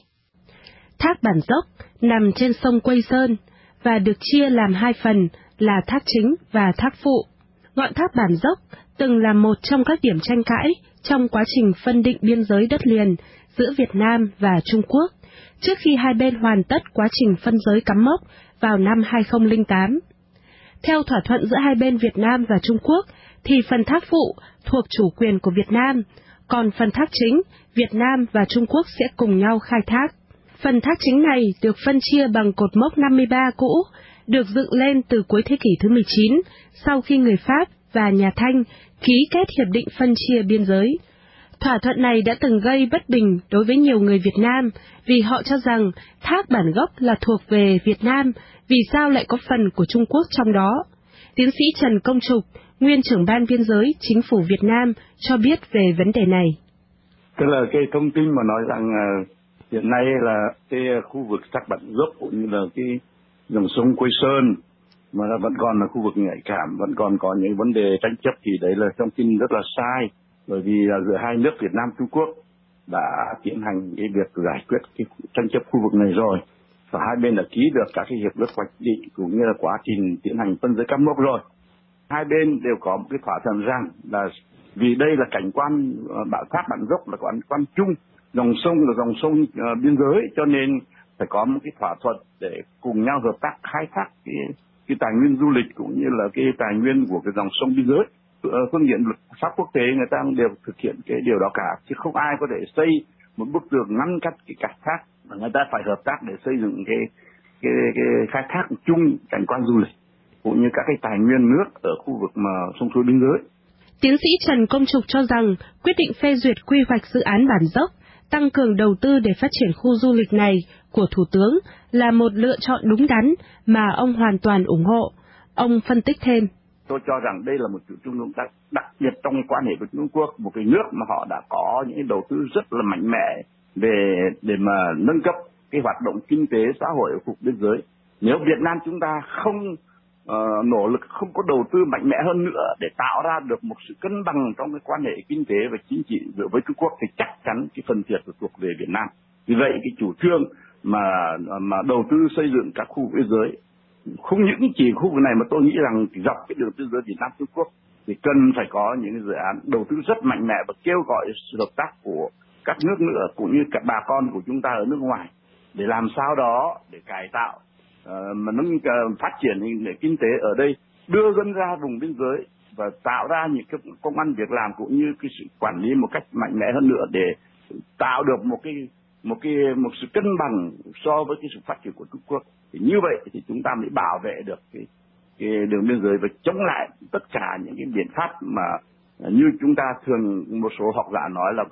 Thác Bản Dốc nằm trên sông Quây Sơn và được chia làm hai phần là thác chính và thác phụ. Ngọn thác Bản Dốc từng là một trong các điểm tranh cãi trong quá trình phân định biên giới đất liền giữa Việt Nam và Trung Quốc, trước khi hai bên hoàn tất quá trình phân giới cắm mốc vào năm hai không không tám. Theo thỏa thuận giữa hai bên Việt Nam và Trung Quốc, thì phần thác phụ thuộc chủ quyền của Việt Nam, còn phần thác chính, Việt Nam và Trung Quốc sẽ cùng nhau khai thác. Phần thác chính này được phân chia bằng cột mốc năm mươi ba cũ, được dựng lên từ cuối thế kỷ thứ mười chín, sau khi người Pháp và nhà Thanh ký kết hiệp định phân chia biên giới. Thỏa thuận này đã từng gây bất bình đối với nhiều người Việt Nam vì họ cho rằng thác bản gốc là thuộc về Việt Nam, vì sao lại có phần của Trung Quốc trong đó. Tiến sĩ Trần Công Trục, nguyên trưởng ban biên giới Chính phủ Việt Nam cho biết về vấn đề này. Tức là cái thông tin mà nói rằng uh, hiện nay là cái khu vực thác bản gốc cũng như là cái dòng sông Quây Sơn mà là vẫn còn là khu vực nhạy cảm, vẫn còn có những vấn đề tranh chấp, thì đấy là thông tin rất là sai. Bởi vì là giữa hai nước Việt Nam Trung Quốc đã tiến hành cái việc giải quyết cái tranh chấp khu vực này rồi, và hai bên đã ký được các cái hiệp ước hoạch định cũng như là quá trình tiến hành phân giới cắm mốc rồi. Hai bên đều có một cái thỏa thuận rằng là vì đây là cảnh quan bãi thác Bản Dốc là cảnh quan chung, dòng sông là dòng sông uh, biên giới, cho nên phải có một cái thỏa thuận để cùng nhau hợp tác khai thác cái cái tài nguyên du lịch cũng như là cái tài nguyên của cái dòng sông biên giới. Phương diện luật pháp quốc tế người ta đều thực hiện cái điều đó cả, chứ không ai có thể xây một bức tường ngăn cách cái khai thác, mà người ta phải hợp tác để xây dựng cái cái, cái khai thác chung cảnh quan du lịch cũng như các cái tài nguyên nước ở khu vực mà sông suối biên giới. Tiến sĩ Trần Công Trục cho rằng quyết định phê duyệt quy hoạch dự án Bản Dốc tăng cường đầu tư để phát triển khu du lịch này của Thủ tướng là một lựa chọn đúng đắn mà ông hoàn toàn ủng hộ. Ông phân tích thêm. Tôi cho rằng đây là một chủ trương đúng đắn, đặc biệt trong quan hệ với Trung Quốc, một cái nước mà họ đã có những đầu tư rất là mạnh mẽ về để mà nâng cấp cái hoạt động kinh tế xã hội ở khu vực biên giới. Nếu Việt Nam chúng ta không uh, nỗ lực, không có đầu tư mạnh mẽ hơn nữa để tạo ra được một sự cân bằng trong cái quan hệ kinh tế và chính trị giữa với Trung Quốc, thì chắc chắn cái phần thiệt thuộc về Việt Nam. Vì vậy cái chủ trương mà mà đầu tư xây dựng các khu biên giới, không những chỉ khu vực này mà tôi nghĩ rằng dọc cái đường biên giới Việt Nam Trung Quốc thì cần phải có những dự án đầu tư rất mạnh mẽ và kêu gọi sự hợp tác của các nước nữa cũng như các bà con của chúng ta ở nước ngoài để làm sao đó để cải tạo uh, mà nâng uh, phát triển để kinh tế ở đây, đưa dân ra vùng biên giới và tạo ra những cái công ăn việc làm cũng như cái sự quản lý một cách mạnh mẽ hơn nữa để tạo được một cái một cái một sự cân bằng so với cái sự phát triển của Trung Quốc. Thì như vậy thì chúng ta mới bảo vệ được cái, cái đường biên giới và chống lại tất cả những cái biện pháp mà như chúng ta thường một số học giả nói là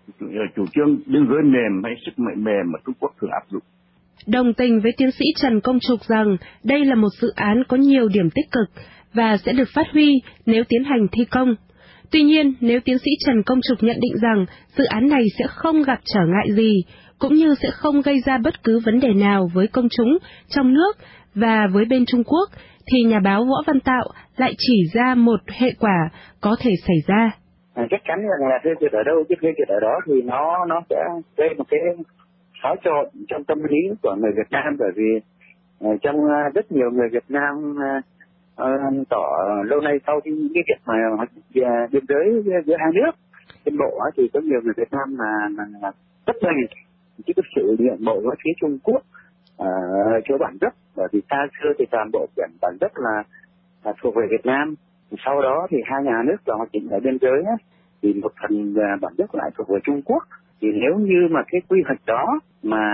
chủ trương biên giới mềm hay sức mạnh mềm mà Trung Quốc thường áp dụng. Đồng tình với tiến sĩ Trần Công Trục rằng đây là một dự án có nhiều điểm tích cực và sẽ được phát huy nếu tiến hành thi công. Tuy nhiên, nếu tiến sĩ Trần Công Trục nhận định rằng dự án này sẽ không gặp trở ngại gì, cũng như sẽ không gây ra bất cứ vấn đề nào với công chúng trong nước và với bên Trung Quốc, thì nhà báo Võ Văn Tạo lại chỉ ra một hệ quả có thể xảy ra. À, chắc chắn rằng là phê duyệt ở đâu chứ phê duyệt ở đó thì nó nó sẽ gây một cái xáo trộn trong tâm lý của người Việt Nam, bởi vì uh, trong uh, rất nhiều người Việt Nam uh, uh, tỏ lâu nay sau cái việc mà uh, biên giới giữa hai nước trên bộ uh, thì có nhiều người Việt Nam mà, mà rất là chứ cái sự điện bộ với phía Trung Quốc ở uh, chỗ Bản Dốc, bởi vì xa xưa thì toàn bộ biển Bản Dốc là, là thuộc về Việt Nam. Sau đó thì hai nhà nước là họ chỉnh ở biên giới á, thì một phần uh, Bản Dốc lại thuộc về Trung Quốc. Thì nếu như mà cái quy hoạch đó mà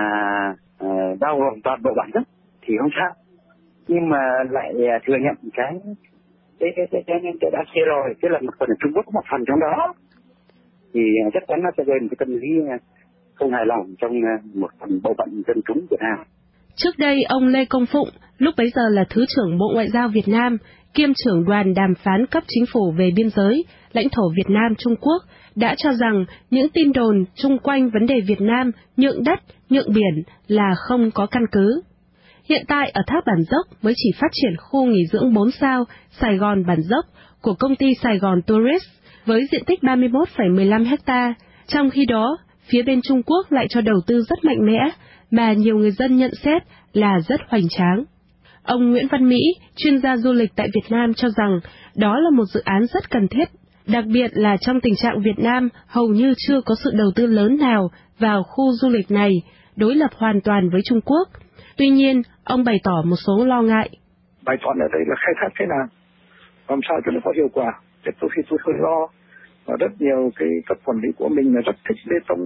uh, bao gồm toàn bộ Bản Dốc thì không sao, nhưng mà lại uh, thừa nhận cái cái cái cái cái, cái đã chia rồi, tức là một phần ở Trung Quốc có một phần trong đó, thì chắc chắn nó sẽ gây một cái tâm lý không hài lòng trong một phần bộ phận dân chúng Việt Nam. Trước đây, ông Lê Công Phụng, lúc bấy giờ là Thứ trưởng Bộ Ngoại giao Việt Nam, kiêm trưởng đoàn đàm phán cấp chính phủ về biên giới, lãnh thổ Việt Nam-Trung Quốc, đã cho rằng những tin đồn chung quanh vấn đề Việt Nam nhượng đất, nhượng biển là không có căn cứ. Hiện tại ở Thác Bản Dốc mới chỉ phát triển khu nghỉ dưỡng bốn sao Sài Gòn Bản Dốc của công ty Sài Gòn Tourist với diện tích ba mươi mốt phẩy mười lăm ha, trong khi đó, phía bên Trung Quốc lại cho đầu tư rất mạnh mẽ, mà nhiều người dân nhận xét là rất hoành tráng. Ông Nguyễn Văn Mỹ, chuyên gia du lịch tại Việt Nam cho rằng đó là một dự án rất cần thiết, đặc biệt là trong tình trạng Việt Nam hầu như chưa có sự đầu tư lớn nào vào khu du lịch này, đối lập hoàn toàn với Trung Quốc. Tuy nhiên, ông bày tỏ một số lo ngại. Bài toán ở đây là khai thác thế nào, làm sao cho nó có hiệu quả. Để tôi khi tôi hơi lo, và rất nhiều cái cấp quản lý của mình là rất thích bê tông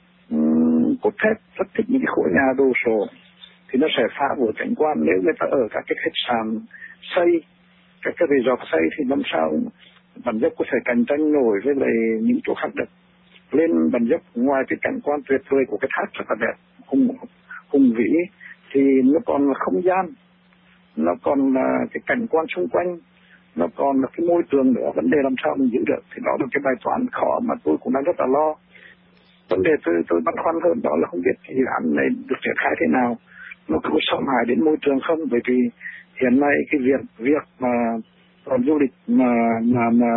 um, cốt thép, rất thích những cái khối nhà đồ sộ, thì nó sẽ phá vỡ cảnh quan. Nếu người ta ở các cái khách sạn xây, các cái resort xây thì làm sao Bản Dốc có thể cạnh tranh nổi với lại những chỗ khác được. Lên Bản Dốc ngoài cái cảnh quan tuyệt vời của cái thác rất là đẹp, hùng hùng vĩ, thì nó còn là không gian, nó còn là cái cảnh quan xung quanh, nó còn là cái môi trường nữa. Vấn đề làm sao mình giữ được thì đó là cái bài toán khó mà tôi cũng đang rất là lo. Vấn đề tôi tôi băn khoăn hơn đó là không biết cái dự án này được triển khai thế nào, nó có xâm hại đến môi trường không, bởi vì hiện nay cái việc việc mà còn du lịch mà mà mà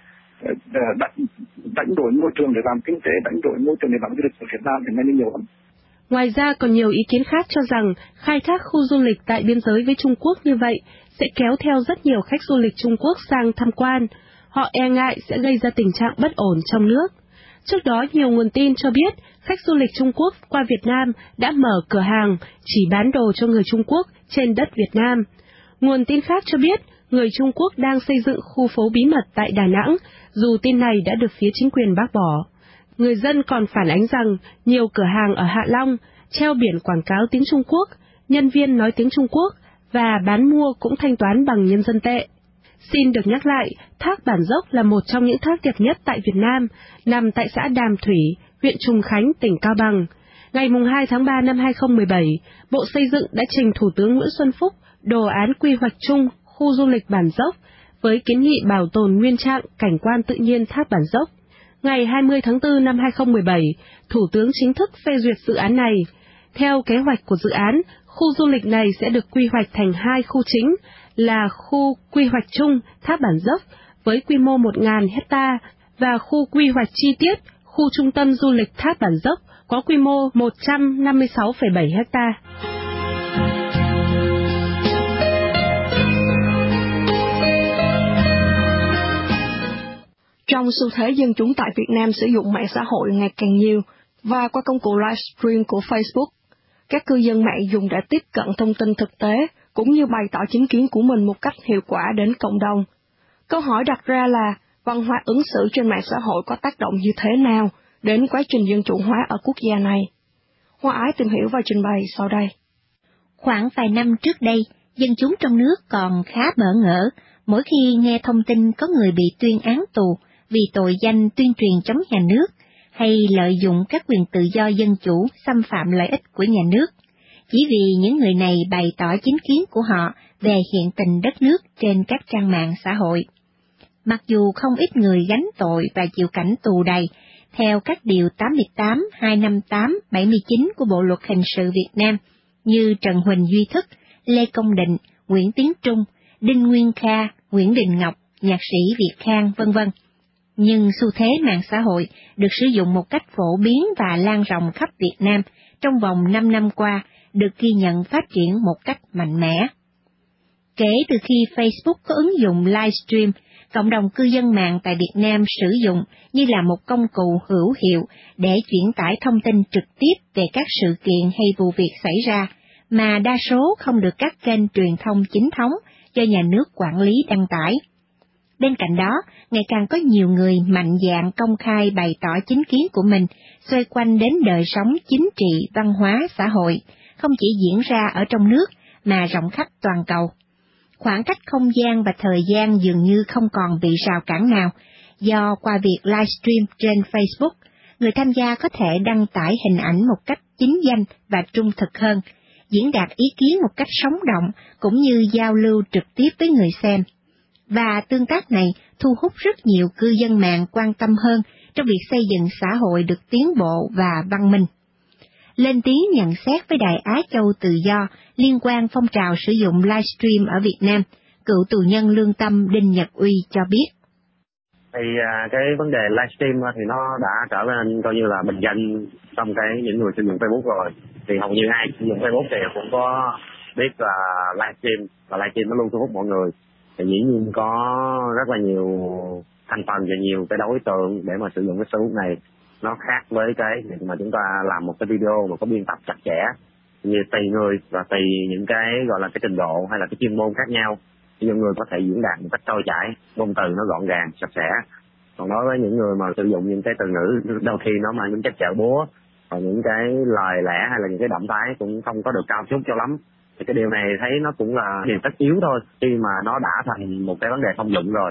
đánh, đánh đổi môi trường để làm kinh tế, đánh đổi môi trường để làm du lịch ở Việt Nam thì nay nhiều lắm. Ngoài ra còn nhiều ý kiến khác cho rằng khai thác khu du lịch tại biên giới với Trung Quốc như vậy sẽ kéo theo rất nhiều khách du lịch Trung Quốc sang tham quan. Họ e ngại sẽ gây ra tình trạng bất ổn trong nước. Trước đó, nhiều nguồn tin cho biết khách du lịch Trung Quốc qua Việt Nam đã mở cửa hàng chỉ bán đồ cho người Trung Quốc trên đất Việt Nam. Nguồn tin khác cho biết người Trung Quốc đang xây dựng khu phố bí mật tại Đà Nẵng, dù tin này đã được phía chính quyền bác bỏ. Người dân còn phản ánh rằng nhiều cửa hàng ở Hạ Long treo biển quảng cáo tiếng Trung Quốc, nhân viên nói tiếng Trung Quốc và bán mua cũng thanh toán bằng nhân dân tệ. Xin được nhắc lại, Thác Bản Dốc là một trong những thác đẹp nhất tại Việt Nam, nằm tại xã Đàm Thủy, huyện Trùng Khánh, tỉnh Cao Bằng. Ngày hai tháng ba năm hai nghìn không trăm mười bảy, Bộ Xây dựng đã trình Thủ tướng Nguyễn Xuân Phúc đồ án quy hoạch chung khu du lịch Bản Dốc với kiến nghị bảo tồn nguyên trạng cảnh quan tự nhiên Thác Bản Dốc. Ngày hai mươi tháng tư năm hai nghìn không trăm mười bảy, Thủ tướng chính thức phê duyệt dự án này. Theo kế hoạch của dự án, khu du lịch này sẽ được quy hoạch thành hai khu chính là khu quy hoạch chung Thác Bản Dốc với quy mô một nghìn hecta và khu quy hoạch chi tiết khu trung tâm du lịch Thác Bản Dốc có quy mô một trăm năm mươi sáu phẩy bảy hecta. Trong xu thế dân chúng tại Việt Nam sử dụng mạng xã hội ngày càng nhiều và qua công cụ livestream của Facebook, các cư dân mạng dùng để tiếp cận thông tin thực tế cũng như bày tỏ chính kiến của mình một cách hiệu quả đến cộng đồng. Câu hỏi đặt ra là văn hóa ứng xử trên mạng xã hội có tác động như thế nào đến quá trình dân chủ hóa ở quốc gia này? Hoa Ái tìm hiểu và trình bày sau đây. Khoảng vài năm trước đây, dân chúng trong nước còn khá bỡ ngỡ mỗi khi nghe thông tin có người bị tuyên án tù vì tội danh tuyên truyền chống nhà nước hay lợi dụng các quyền tự do dân chủ xâm phạm lợi ích của nhà nước, chỉ vì những người này bày tỏ chính kiến của họ về hiện tình đất nước trên các trang mạng xã hội. Mặc dù không ít người gánh tội và chịu cảnh tù đầy, theo các điều tám mươi tám, hai trăm năm mươi tám, bảy mươi chín của Bộ Luật Hình sự Việt Nam, như Trần Huỳnh Duy Thức, Lê Công Định, Nguyễn Tiến Trung, Đinh Nguyên Kha, Nguyễn Đình Ngọc, nhạc sĩ Việt Khang, vân vân. Nhưng xu thế mạng xã hội được sử dụng một cách phổ biến và lan rộng khắp Việt Nam trong vòng năm năm qua được ghi nhận phát triển một cách mạnh mẽ. Kể từ khi Facebook có ứng dụng livestream, cộng đồng cư dân mạng tại Việt Nam sử dụng như là một công cụ hữu hiệu để chuyển tải thông tin trực tiếp về các sự kiện hay vụ việc xảy ra, mà đa số không được các kênh truyền thông chính thống do nhà nước quản lý đăng tải. Bên cạnh đó, ngày càng có nhiều người mạnh dạn công khai bày tỏ chính kiến của mình xoay quanh đến đời sống chính trị, văn hóa, xã hội, không chỉ diễn ra ở trong nước mà rộng khắp toàn cầu. khoảng cách không gian và thời gian dường như không còn bị rào cản nào, do qua việc livestream trên Facebook, người tham gia có thể đăng tải hình ảnh một cách chính danh và trung thực hơn, diễn đạt ý kiến một cách sống động, cũng như giao lưu trực tiếp với người xem. Và tương tác này thu hút rất nhiều cư dân mạng quan tâm hơn trong việc xây dựng xã hội được tiến bộ và văn minh. Lên tiếng nhận xét với Đài Á Châu Tự Do liên quan phong trào sử dụng livestream ở Việt Nam, cựu tù nhân lương tâm Đinh Nhật Uy cho biết. Thì cái vấn đề livestream thì nó đã trở nên coi như là bình dân trong cái những người sử dụng Facebook rồi. Thì hầu như ai sử dụng Facebook thì cũng có biết là livestream, và livestream nó luôn thu hút mọi người. Thì dĩ nhiên có rất là nhiều thành phần và nhiều cái đối tượng để mà sử dụng cái Facebook này. Nó khác với cái việc mà chúng ta làm một cái video mà có biên tập chặt chẽ, như tùy người và tùy những cái gọi là cái trình độ hay là cái chuyên môn khác nhau. Nhiều người có thể diễn đạt một cách trôi chảy, ngôn từ nó gọn gàng, sạch sẽ. Còn đối với những người mà sử dụng những cái từ ngữ đôi khi nó mang những cái chợ búa, và những cái lời lẽ hay là những cái động thái cũng không có được cao chút cho lắm. Thì cái điều này thấy nó cũng là điều tất yếu thôi, khi mà nó đã thành một cái vấn đề thông dụng rồi.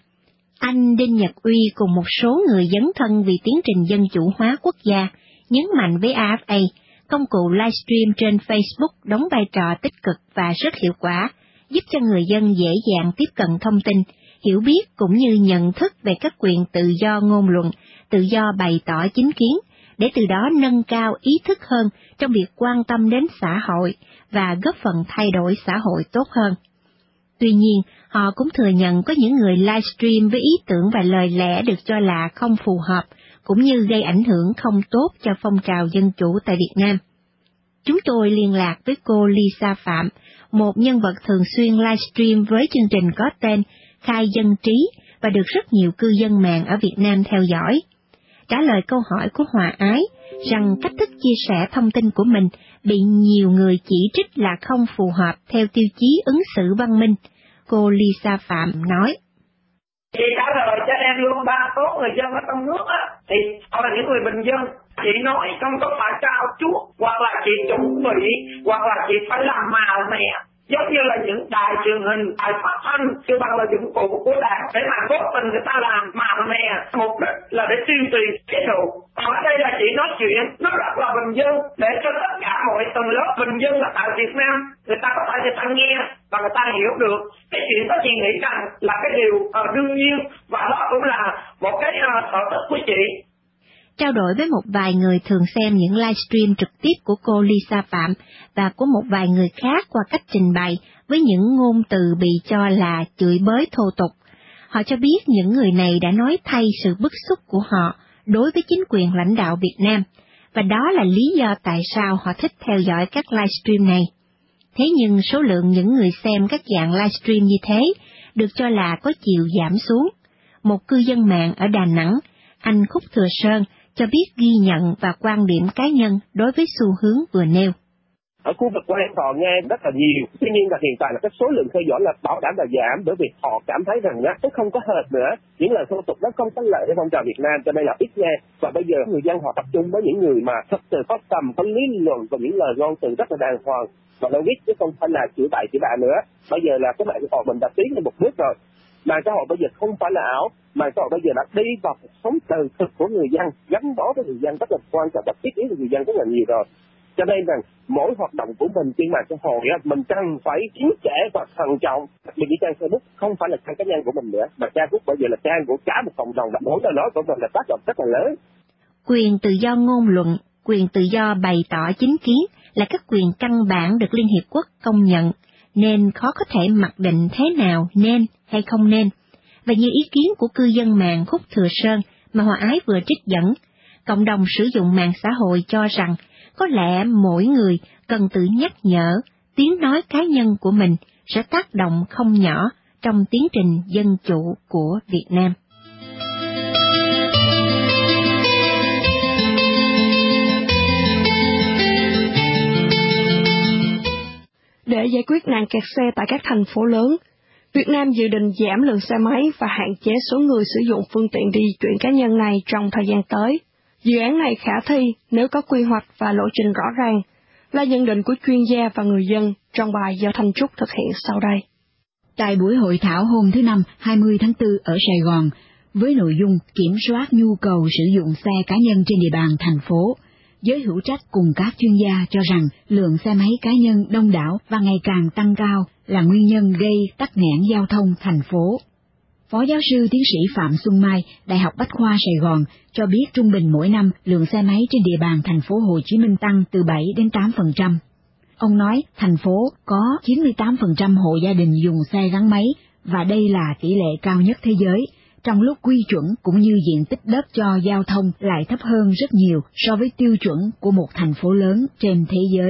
Anh Đinh Nhật Uy cùng một số người dấn thân vì tiến trình dân chủ hóa quốc gia, nhấn mạnh với a ép a, công cụ livestream trên Facebook đóng vai trò tích cực và rất hiệu quả, giúp cho người dân dễ dàng tiếp cận thông tin, hiểu biết cũng như nhận thức về các quyền tự do ngôn luận, tự do bày tỏ chính kiến, để từ đó nâng cao ý thức hơn trong việc quan tâm đến xã hội và góp phần thay đổi xã hội tốt hơn. Tuy nhiên, họ cũng thừa nhận có những người livestream với ý tưởng và lời lẽ được cho là không phù hợp, cũng như gây ảnh hưởng không tốt cho phong trào dân chủ tại Việt Nam. Chúng tôi liên lạc với cô Lisa Phạm, một nhân vật thường xuyên livestream với chương trình có tên Khai Dân Trí và được rất nhiều cư dân mạng ở Việt Nam theo dõi. Trả lời câu hỏi của Hòa Ái rằng cách thức chia sẻ thông tin của mình bị nhiều người chỉ trích là không phù hợp theo tiêu chí ứng xử văn minh, cô Lisa Phạm nói. Chị trả lời cho em luôn, ba số người dân ở trong nước á, thì họ là những người bình dân. Chị nói không có phải cao chuốt, hoặc là chị chuẩn bị, hoặc là chị phải làm màu mè. Giống như là những đài truyền hình, đài phát thanh, kêu bằng là dụng cụ của đảng để mà cố tình người ta làm màu mè, mục đích là để tuyên truyền chế độ. Còn ở đây là chị nói chuyện, nó rất là bình dân, để cho tất cả mọi tầng lớp bình dân là tại Việt Nam, người ta có thể người ta nghe và người ta hiểu được cái chuyện đó. Chị nghĩ rằng là cái điều uh, đương nhiên, và đó cũng là một cái uh, sở thích của chị. Trao đổi với một vài người thường xem những livestream trực tiếp của cô Lisa Phạm và của một vài người khác qua cách trình bày với những ngôn từ bị cho là chửi bới thô tục. Họ cho biết những người này đã nói thay sự bức xúc của họ đối với chính quyền lãnh đạo Việt Nam, và đó là lý do tại sao họ thích theo dõi các livestream này. Thế nhưng số lượng những người xem các dạng livestream như thế được cho là có chiều giảm xuống. Một cư dân mạng ở Đà Nẵng, anh Khúc Thừa Sơn, cho biết ghi nhận và quan điểm cá nhân đối với xu hướng vừa nêu. Ở khu vực của em họ nghe rất là nhiều, tuy nhiên là hiện tại là cái số lượng theo dõi là bảo đảm là giảm, bởi vì họ cảm thấy rằng á, nó không có hợp nữa, những lời thô tục đó không có lợi cho phong trào Việt Nam, cho nên là ít nghe. Và bây giờ người dân họ tập trung với những người mà thật sự có tầm, có lý luận và những lời ngôn từ rất là đàng hoàng và logic, chứ không phải là chửi bậy chửi bạ nữa. Bây giờ là cái mạng xã hội mình đã tiến lên một bước rồi. Mạng xã hội bây giờ không phải là ảo, mạng xã hội bây giờ đã đi vào cuộc sống từ thực của người dân, gắn bó với người dân rất là quan trọng và thiết yếu với người dân rất là nhiều rồi. Cho nên rằng mỗi hoạt động của mình trên mạng xã hội mình cần phải chín chẽ và thận trọng. Mình đi trang Facebook không phải là trang cá nhân của mình nữa, mà trang Facebook bây giờ là trang của cả một cộng đồng, và mỗi lời nói của mình là tác động rất là lớn. Quyền tự do ngôn luận, quyền tự do bày tỏ chính kiến là các quyền căn bản được Liên Hiệp Quốc công nhận, nên khó có thể mặc định thế nào nên hay không nên. Và như ý kiến của cư dân mạng Khúc Thừa Sơn mà Hòa Ái vừa trích dẫn, cộng đồng sử dụng mạng xã hội cho rằng có lẽ mỗi người cần tự nhắc nhở tiếng nói cá nhân của mình sẽ tác động không nhỏ trong tiến trình dân chủ của Việt Nam. Để giải quyết nạn kẹt xe tại các thành phố lớn, Việt Nam dự định giảm lượng xe máy và hạn chế số người sử dụng phương tiện di chuyển cá nhân này trong thời gian tới. Dự án này khả thi nếu có quy hoạch và lộ trình rõ ràng, là nhận định của chuyên gia và người dân trong bài do Thanh Trúc thực hiện sau đây. Tại buổi hội thảo hôm thứ Năm hai mươi tháng tư ở Sài Gòn, với nội dung kiểm soát nhu cầu sử dụng xe cá nhân trên địa bàn thành phố, giới hữu trách cùng các chuyên gia cho rằng lượng xe máy cá nhân đông đảo và ngày càng tăng cao là nguyên nhân gây tắc nghẽn giao thông thành phố. Phó giáo sư tiến sĩ Phạm Xuân Mai, Đại học Bách khoa Sài Gòn cho biết trung bình mỗi năm lượng xe máy trên địa bàn thành phố Hồ Chí Minh tăng từ bảy đến tám phần trăm. Ông nói thành phố có chín mươi tám phần trăm hộ gia đình dùng xe gắn máy và đây là tỷ lệ cao nhất thế giới, trong lúc quy chuẩn cũng như diện tích đất cho giao thông lại thấp hơn rất nhiều so với tiêu chuẩn của một thành phố lớn trên thế giới.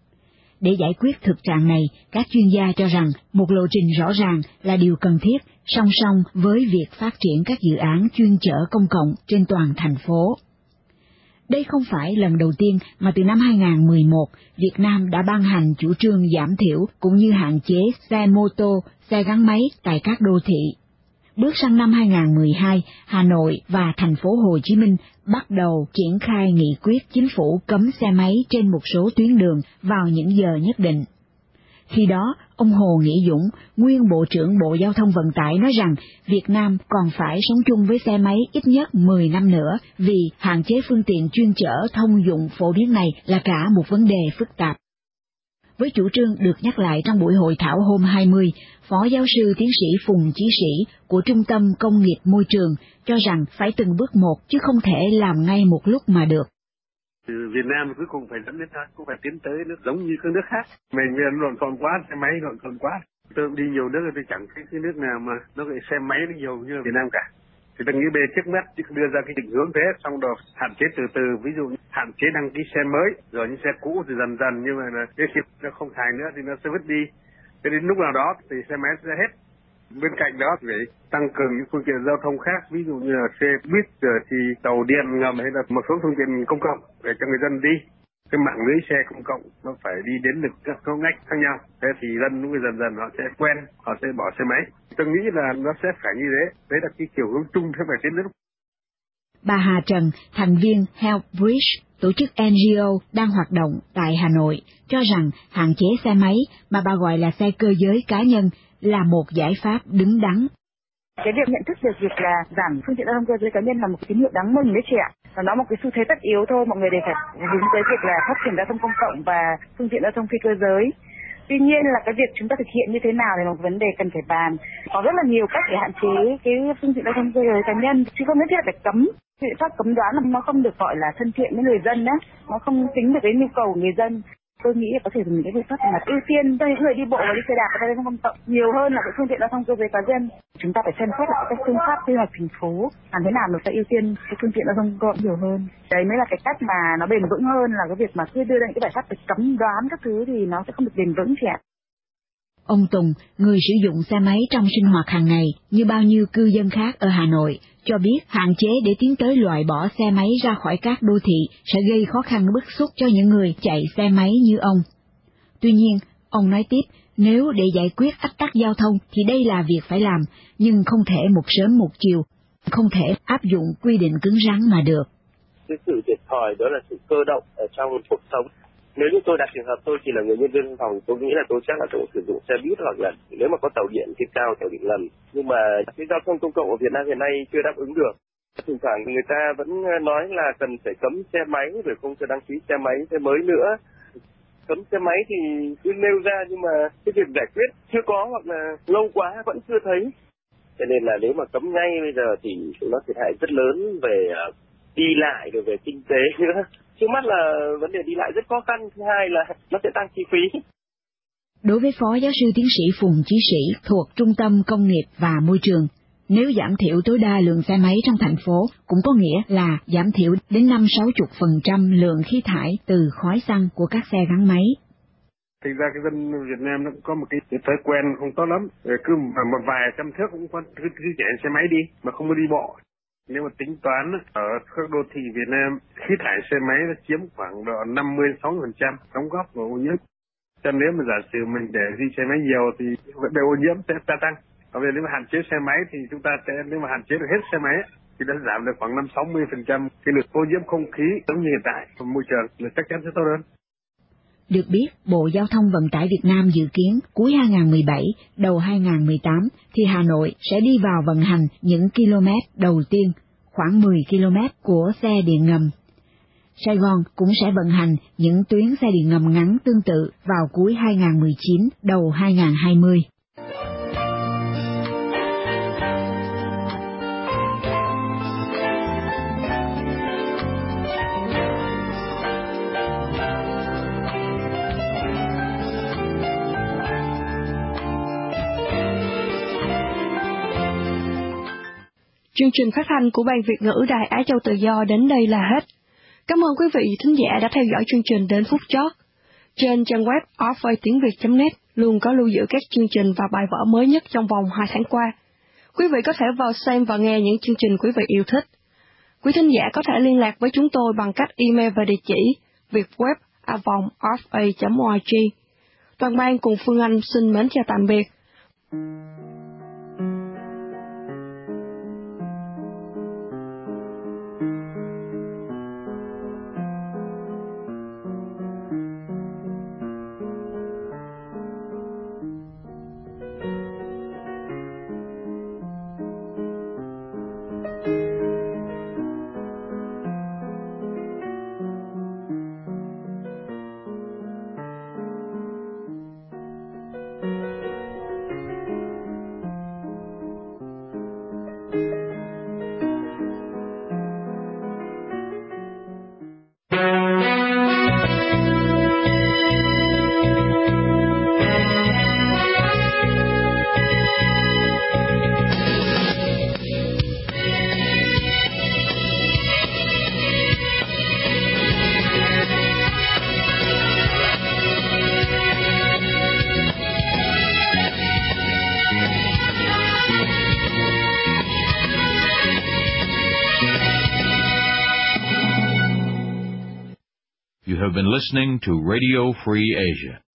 Để giải quyết thực trạng này, các chuyên gia cho rằng một lộ trình rõ ràng là điều cần thiết, song song với việc phát triển các dự án chuyên chở công cộng trên toàn thành phố. Đây không phải lần đầu tiên mà từ năm hai không một một, Việt Nam đã ban hành chủ trương giảm thiểu cũng như hạn chế xe mô tô, xe gắn máy tại các đô thị. Bước sang năm hai không một hai, Hà Nội và thành phố Hồ Chí Minh bắt đầu triển khai nghị quyết chính phủ cấm xe máy trên một số tuyến đường vào những giờ nhất định. Khi đó, ông Hồ Nghĩa Dũng, nguyên Bộ trưởng Bộ Giao thông Vận tải nói rằng Việt Nam còn phải sống chung với xe máy ít nhất mười năm nữa vì hạn chế phương tiện chuyên chở thông dụng phổ biến này là cả một vấn đề phức tạp. Với chủ trương được nhắc lại trong buổi hội thảo hôm hai mươi, Phó giáo sư tiến sĩ Phùng Chí Sĩ của Trung tâm Công nghiệp Môi trường cho rằng phải từng bước một chứ không thể làm ngay một lúc mà được. Việt Nam cuối cùng phải dẫn đến thôi, cũng phải tiến tới nước giống như các nước khác. Mình bây giờ nó còn quá, xe máy còn còn quá. Tôi đi nhiều nước tôi chẳng thấy cái nước nào mà nó gọi xe máy nó nhiều như Việt Nam cả. Thì tôi nghĩ về trước mắt chứ đưa ra cái định hướng thế, xong rồi hạn chế từ từ, ví dụ như hạn chế đăng ký xe mới, rồi những xe cũ thì dần dần, nhưng mà cái khi nó không xài nữa thì nó sẽ vứt đi. Thế đến lúc nào đó thì xe máy sẽ hết. Bên cạnh đó thì phải tăng cường những phương tiện giao thông khác, ví dụ như là xe buýt, rồi thì tàu điện ngầm hay là một số phương tiện công cộng để cho người dân đi. Cái mạng lưới xe công cộng nó phải đi đến được các ngõ ngách khác nhau. Thế thì dân lúc dần dần họ sẽ quen, họ sẽ bỏ xe máy. Tôi nghĩ là nó sẽ phải như thế. Đấy là cái kiểu hướng chung thế phải tiến đến. Bà Hà Trần, thành viên Help Bridge, tổ chức en giê ô đang hoạt động tại Hà Nội, cho rằng hạn chế xe máy mà bà gọi là xe cơ giới cá nhân là một giải pháp đứng đắn. Cái việc nhận thức được việc là giảm phương tiện giao thông cơ giới cá nhân là một tín hiệu đáng mừng đấy chị ạ. Và nó một cái xu thế tất yếu thôi, mọi người đều phải hướng tới việc là phát triển giao thông công cộng và phương tiện giao thông phi cơ giới. Tuy nhiên là cái việc chúng ta thực hiện như thế nào thì là một vấn đề cần phải bàn. Có rất là nhiều cách để hạn chế cái phương tiện giao thông cơ giới cá nhân, chứ không nhất thiết phải cấm. Biện pháp cấm đoán là nó không được gọi là thân thiện với người dân á, nó không tính được cái nhu cầu của người dân. Tôi nghĩ là có thể dùng những cái biện pháp mà ưu tiên cho những người đi bộ và đi xe đạp và giao thông công cộng nhiều hơn là cái phương tiện giao thông cơ giới cá nhân. Chúng ta phải xem xét lại các phương pháp quy hoạch thành phố, làm thế nào mình sẽ ưu tiên cái phương tiện giao thông công cộng nhiều hơn. Đấy mới là cái cách mà nó bền vững hơn là cái việc mà cứ đưa ra những cái giải pháp để cấm đoán các thứ thì nó sẽ không được bền vững chị ạ. Ông Tùng, người sử dụng xe máy trong sinh hoạt hàng ngày như bao nhiêu cư dân khác ở Hà Nội, cho biết hạn chế để tiến tới loại bỏ xe máy ra khỏi các đô thị sẽ gây khó khăn bức xúc cho những người chạy xe máy như ông. Tuy nhiên, ông nói tiếp, nếu để giải quyết ách tắc giao thông thì đây là việc phải làm, nhưng không thể một sớm một chiều, không thể áp dụng quy định cứng rắn mà được. Cái sự thiệt thòi đó là sự cơ động ở trong cuộc sống. Nếu như tôi đặt trường hợp tôi chỉ là người nhân viên văn phòng, tôi nghĩ là tôi chắc là tôi sử dụng xe buýt hoặc là nếu mà có tàu điện trên cao, tàu điện ngầm. Nhưng mà cái giao thông công cộng ở Việt Nam hiện nay chưa đáp ứng được. Thỉnh thoảng người ta vẫn nói là cần phải cấm xe máy rồi không cho đăng ký xe máy, xe mới nữa. Cấm xe máy thì cứ nêu ra nhưng mà cái việc giải quyết chưa có hoặc là lâu quá vẫn chưa thấy. Cho nên là nếu mà cấm ngay bây giờ thì nó thiệt hại rất lớn về đi lại rồi về kinh tế nữa. Trước mắt là vấn đề đi lại rất khó khăn, thứ hai là nó sẽ tăng chi phí. Đối với Phó giáo sư tiến sĩ Phùng Chí Sĩ thuộc Trung tâm Công nghiệp và Môi trường, nếu giảm thiểu tối đa lượng xe máy trong thành phố cũng có nghĩa là giảm thiểu đến năm sáu chục phần trăm lượng khí thải từ khói xăng của các xe gắn máy. Thực ra cái dân Việt Nam nó có một cái, cái thói quen không tốt lắm, cứ một vài trăm thước cũng có cứ, cứ chạy xe máy đi mà không có đi bộ. Nếu mà tính toán ở các đô thị Việt Nam, khí thải xe máy nó chiếm khoảng độ năm mươi đến sáu mươi phần trăm đóng góp vào ô nhiễm. Cho nên nếu mà giả sử mình để đi xe máy nhiều thì vấn đề ô nhiễm sẽ gia tăng. Còn nếu mà hạn chế xe máy thì chúng ta sẽ, nếu mà hạn chế được hết xe máy thì nó giảm được khoảng năm sáu mươi phần trăm cái lượng ô nhiễm không khí giống như hiện tại, môi trường là chắc chắn sẽ tốt hơn. Được biết, Bộ Giao thông Vận tải Việt Nam dự kiến cuối hai không một bảy, đầu hai không một tám thì Hà Nội sẽ đi vào vận hành những km đầu tiên, khoảng mười ki lô mét của xe điện ngầm. Sài Gòn cũng sẽ vận hành những tuyến xe điện ngầm ngắn tương tự vào cuối hai không một chín, đầu hai không hai không. Chương trình phát thanh của Ban Việt ngữ Đài Á Châu Tự Do đến đây là hết. Cảm ơn quý vị thính giả đã theo dõi chương trình đến phút chót. Trên trang web r f a tiếng việt chấm net luôn có lưu giữ các chương trình và bài vở mới nhất trong vòng hai tháng qua. Quý vị có thể vào xem và nghe những chương trình quý vị yêu thích. Quý thính giả có thể liên lạc với chúng tôi bằng cách email về địa chỉ vietweb a vòng r f a chấm org. Toàn ban cùng Phương Anh xin mến chào tạm biệt. You have been listening to Radio Free Asia.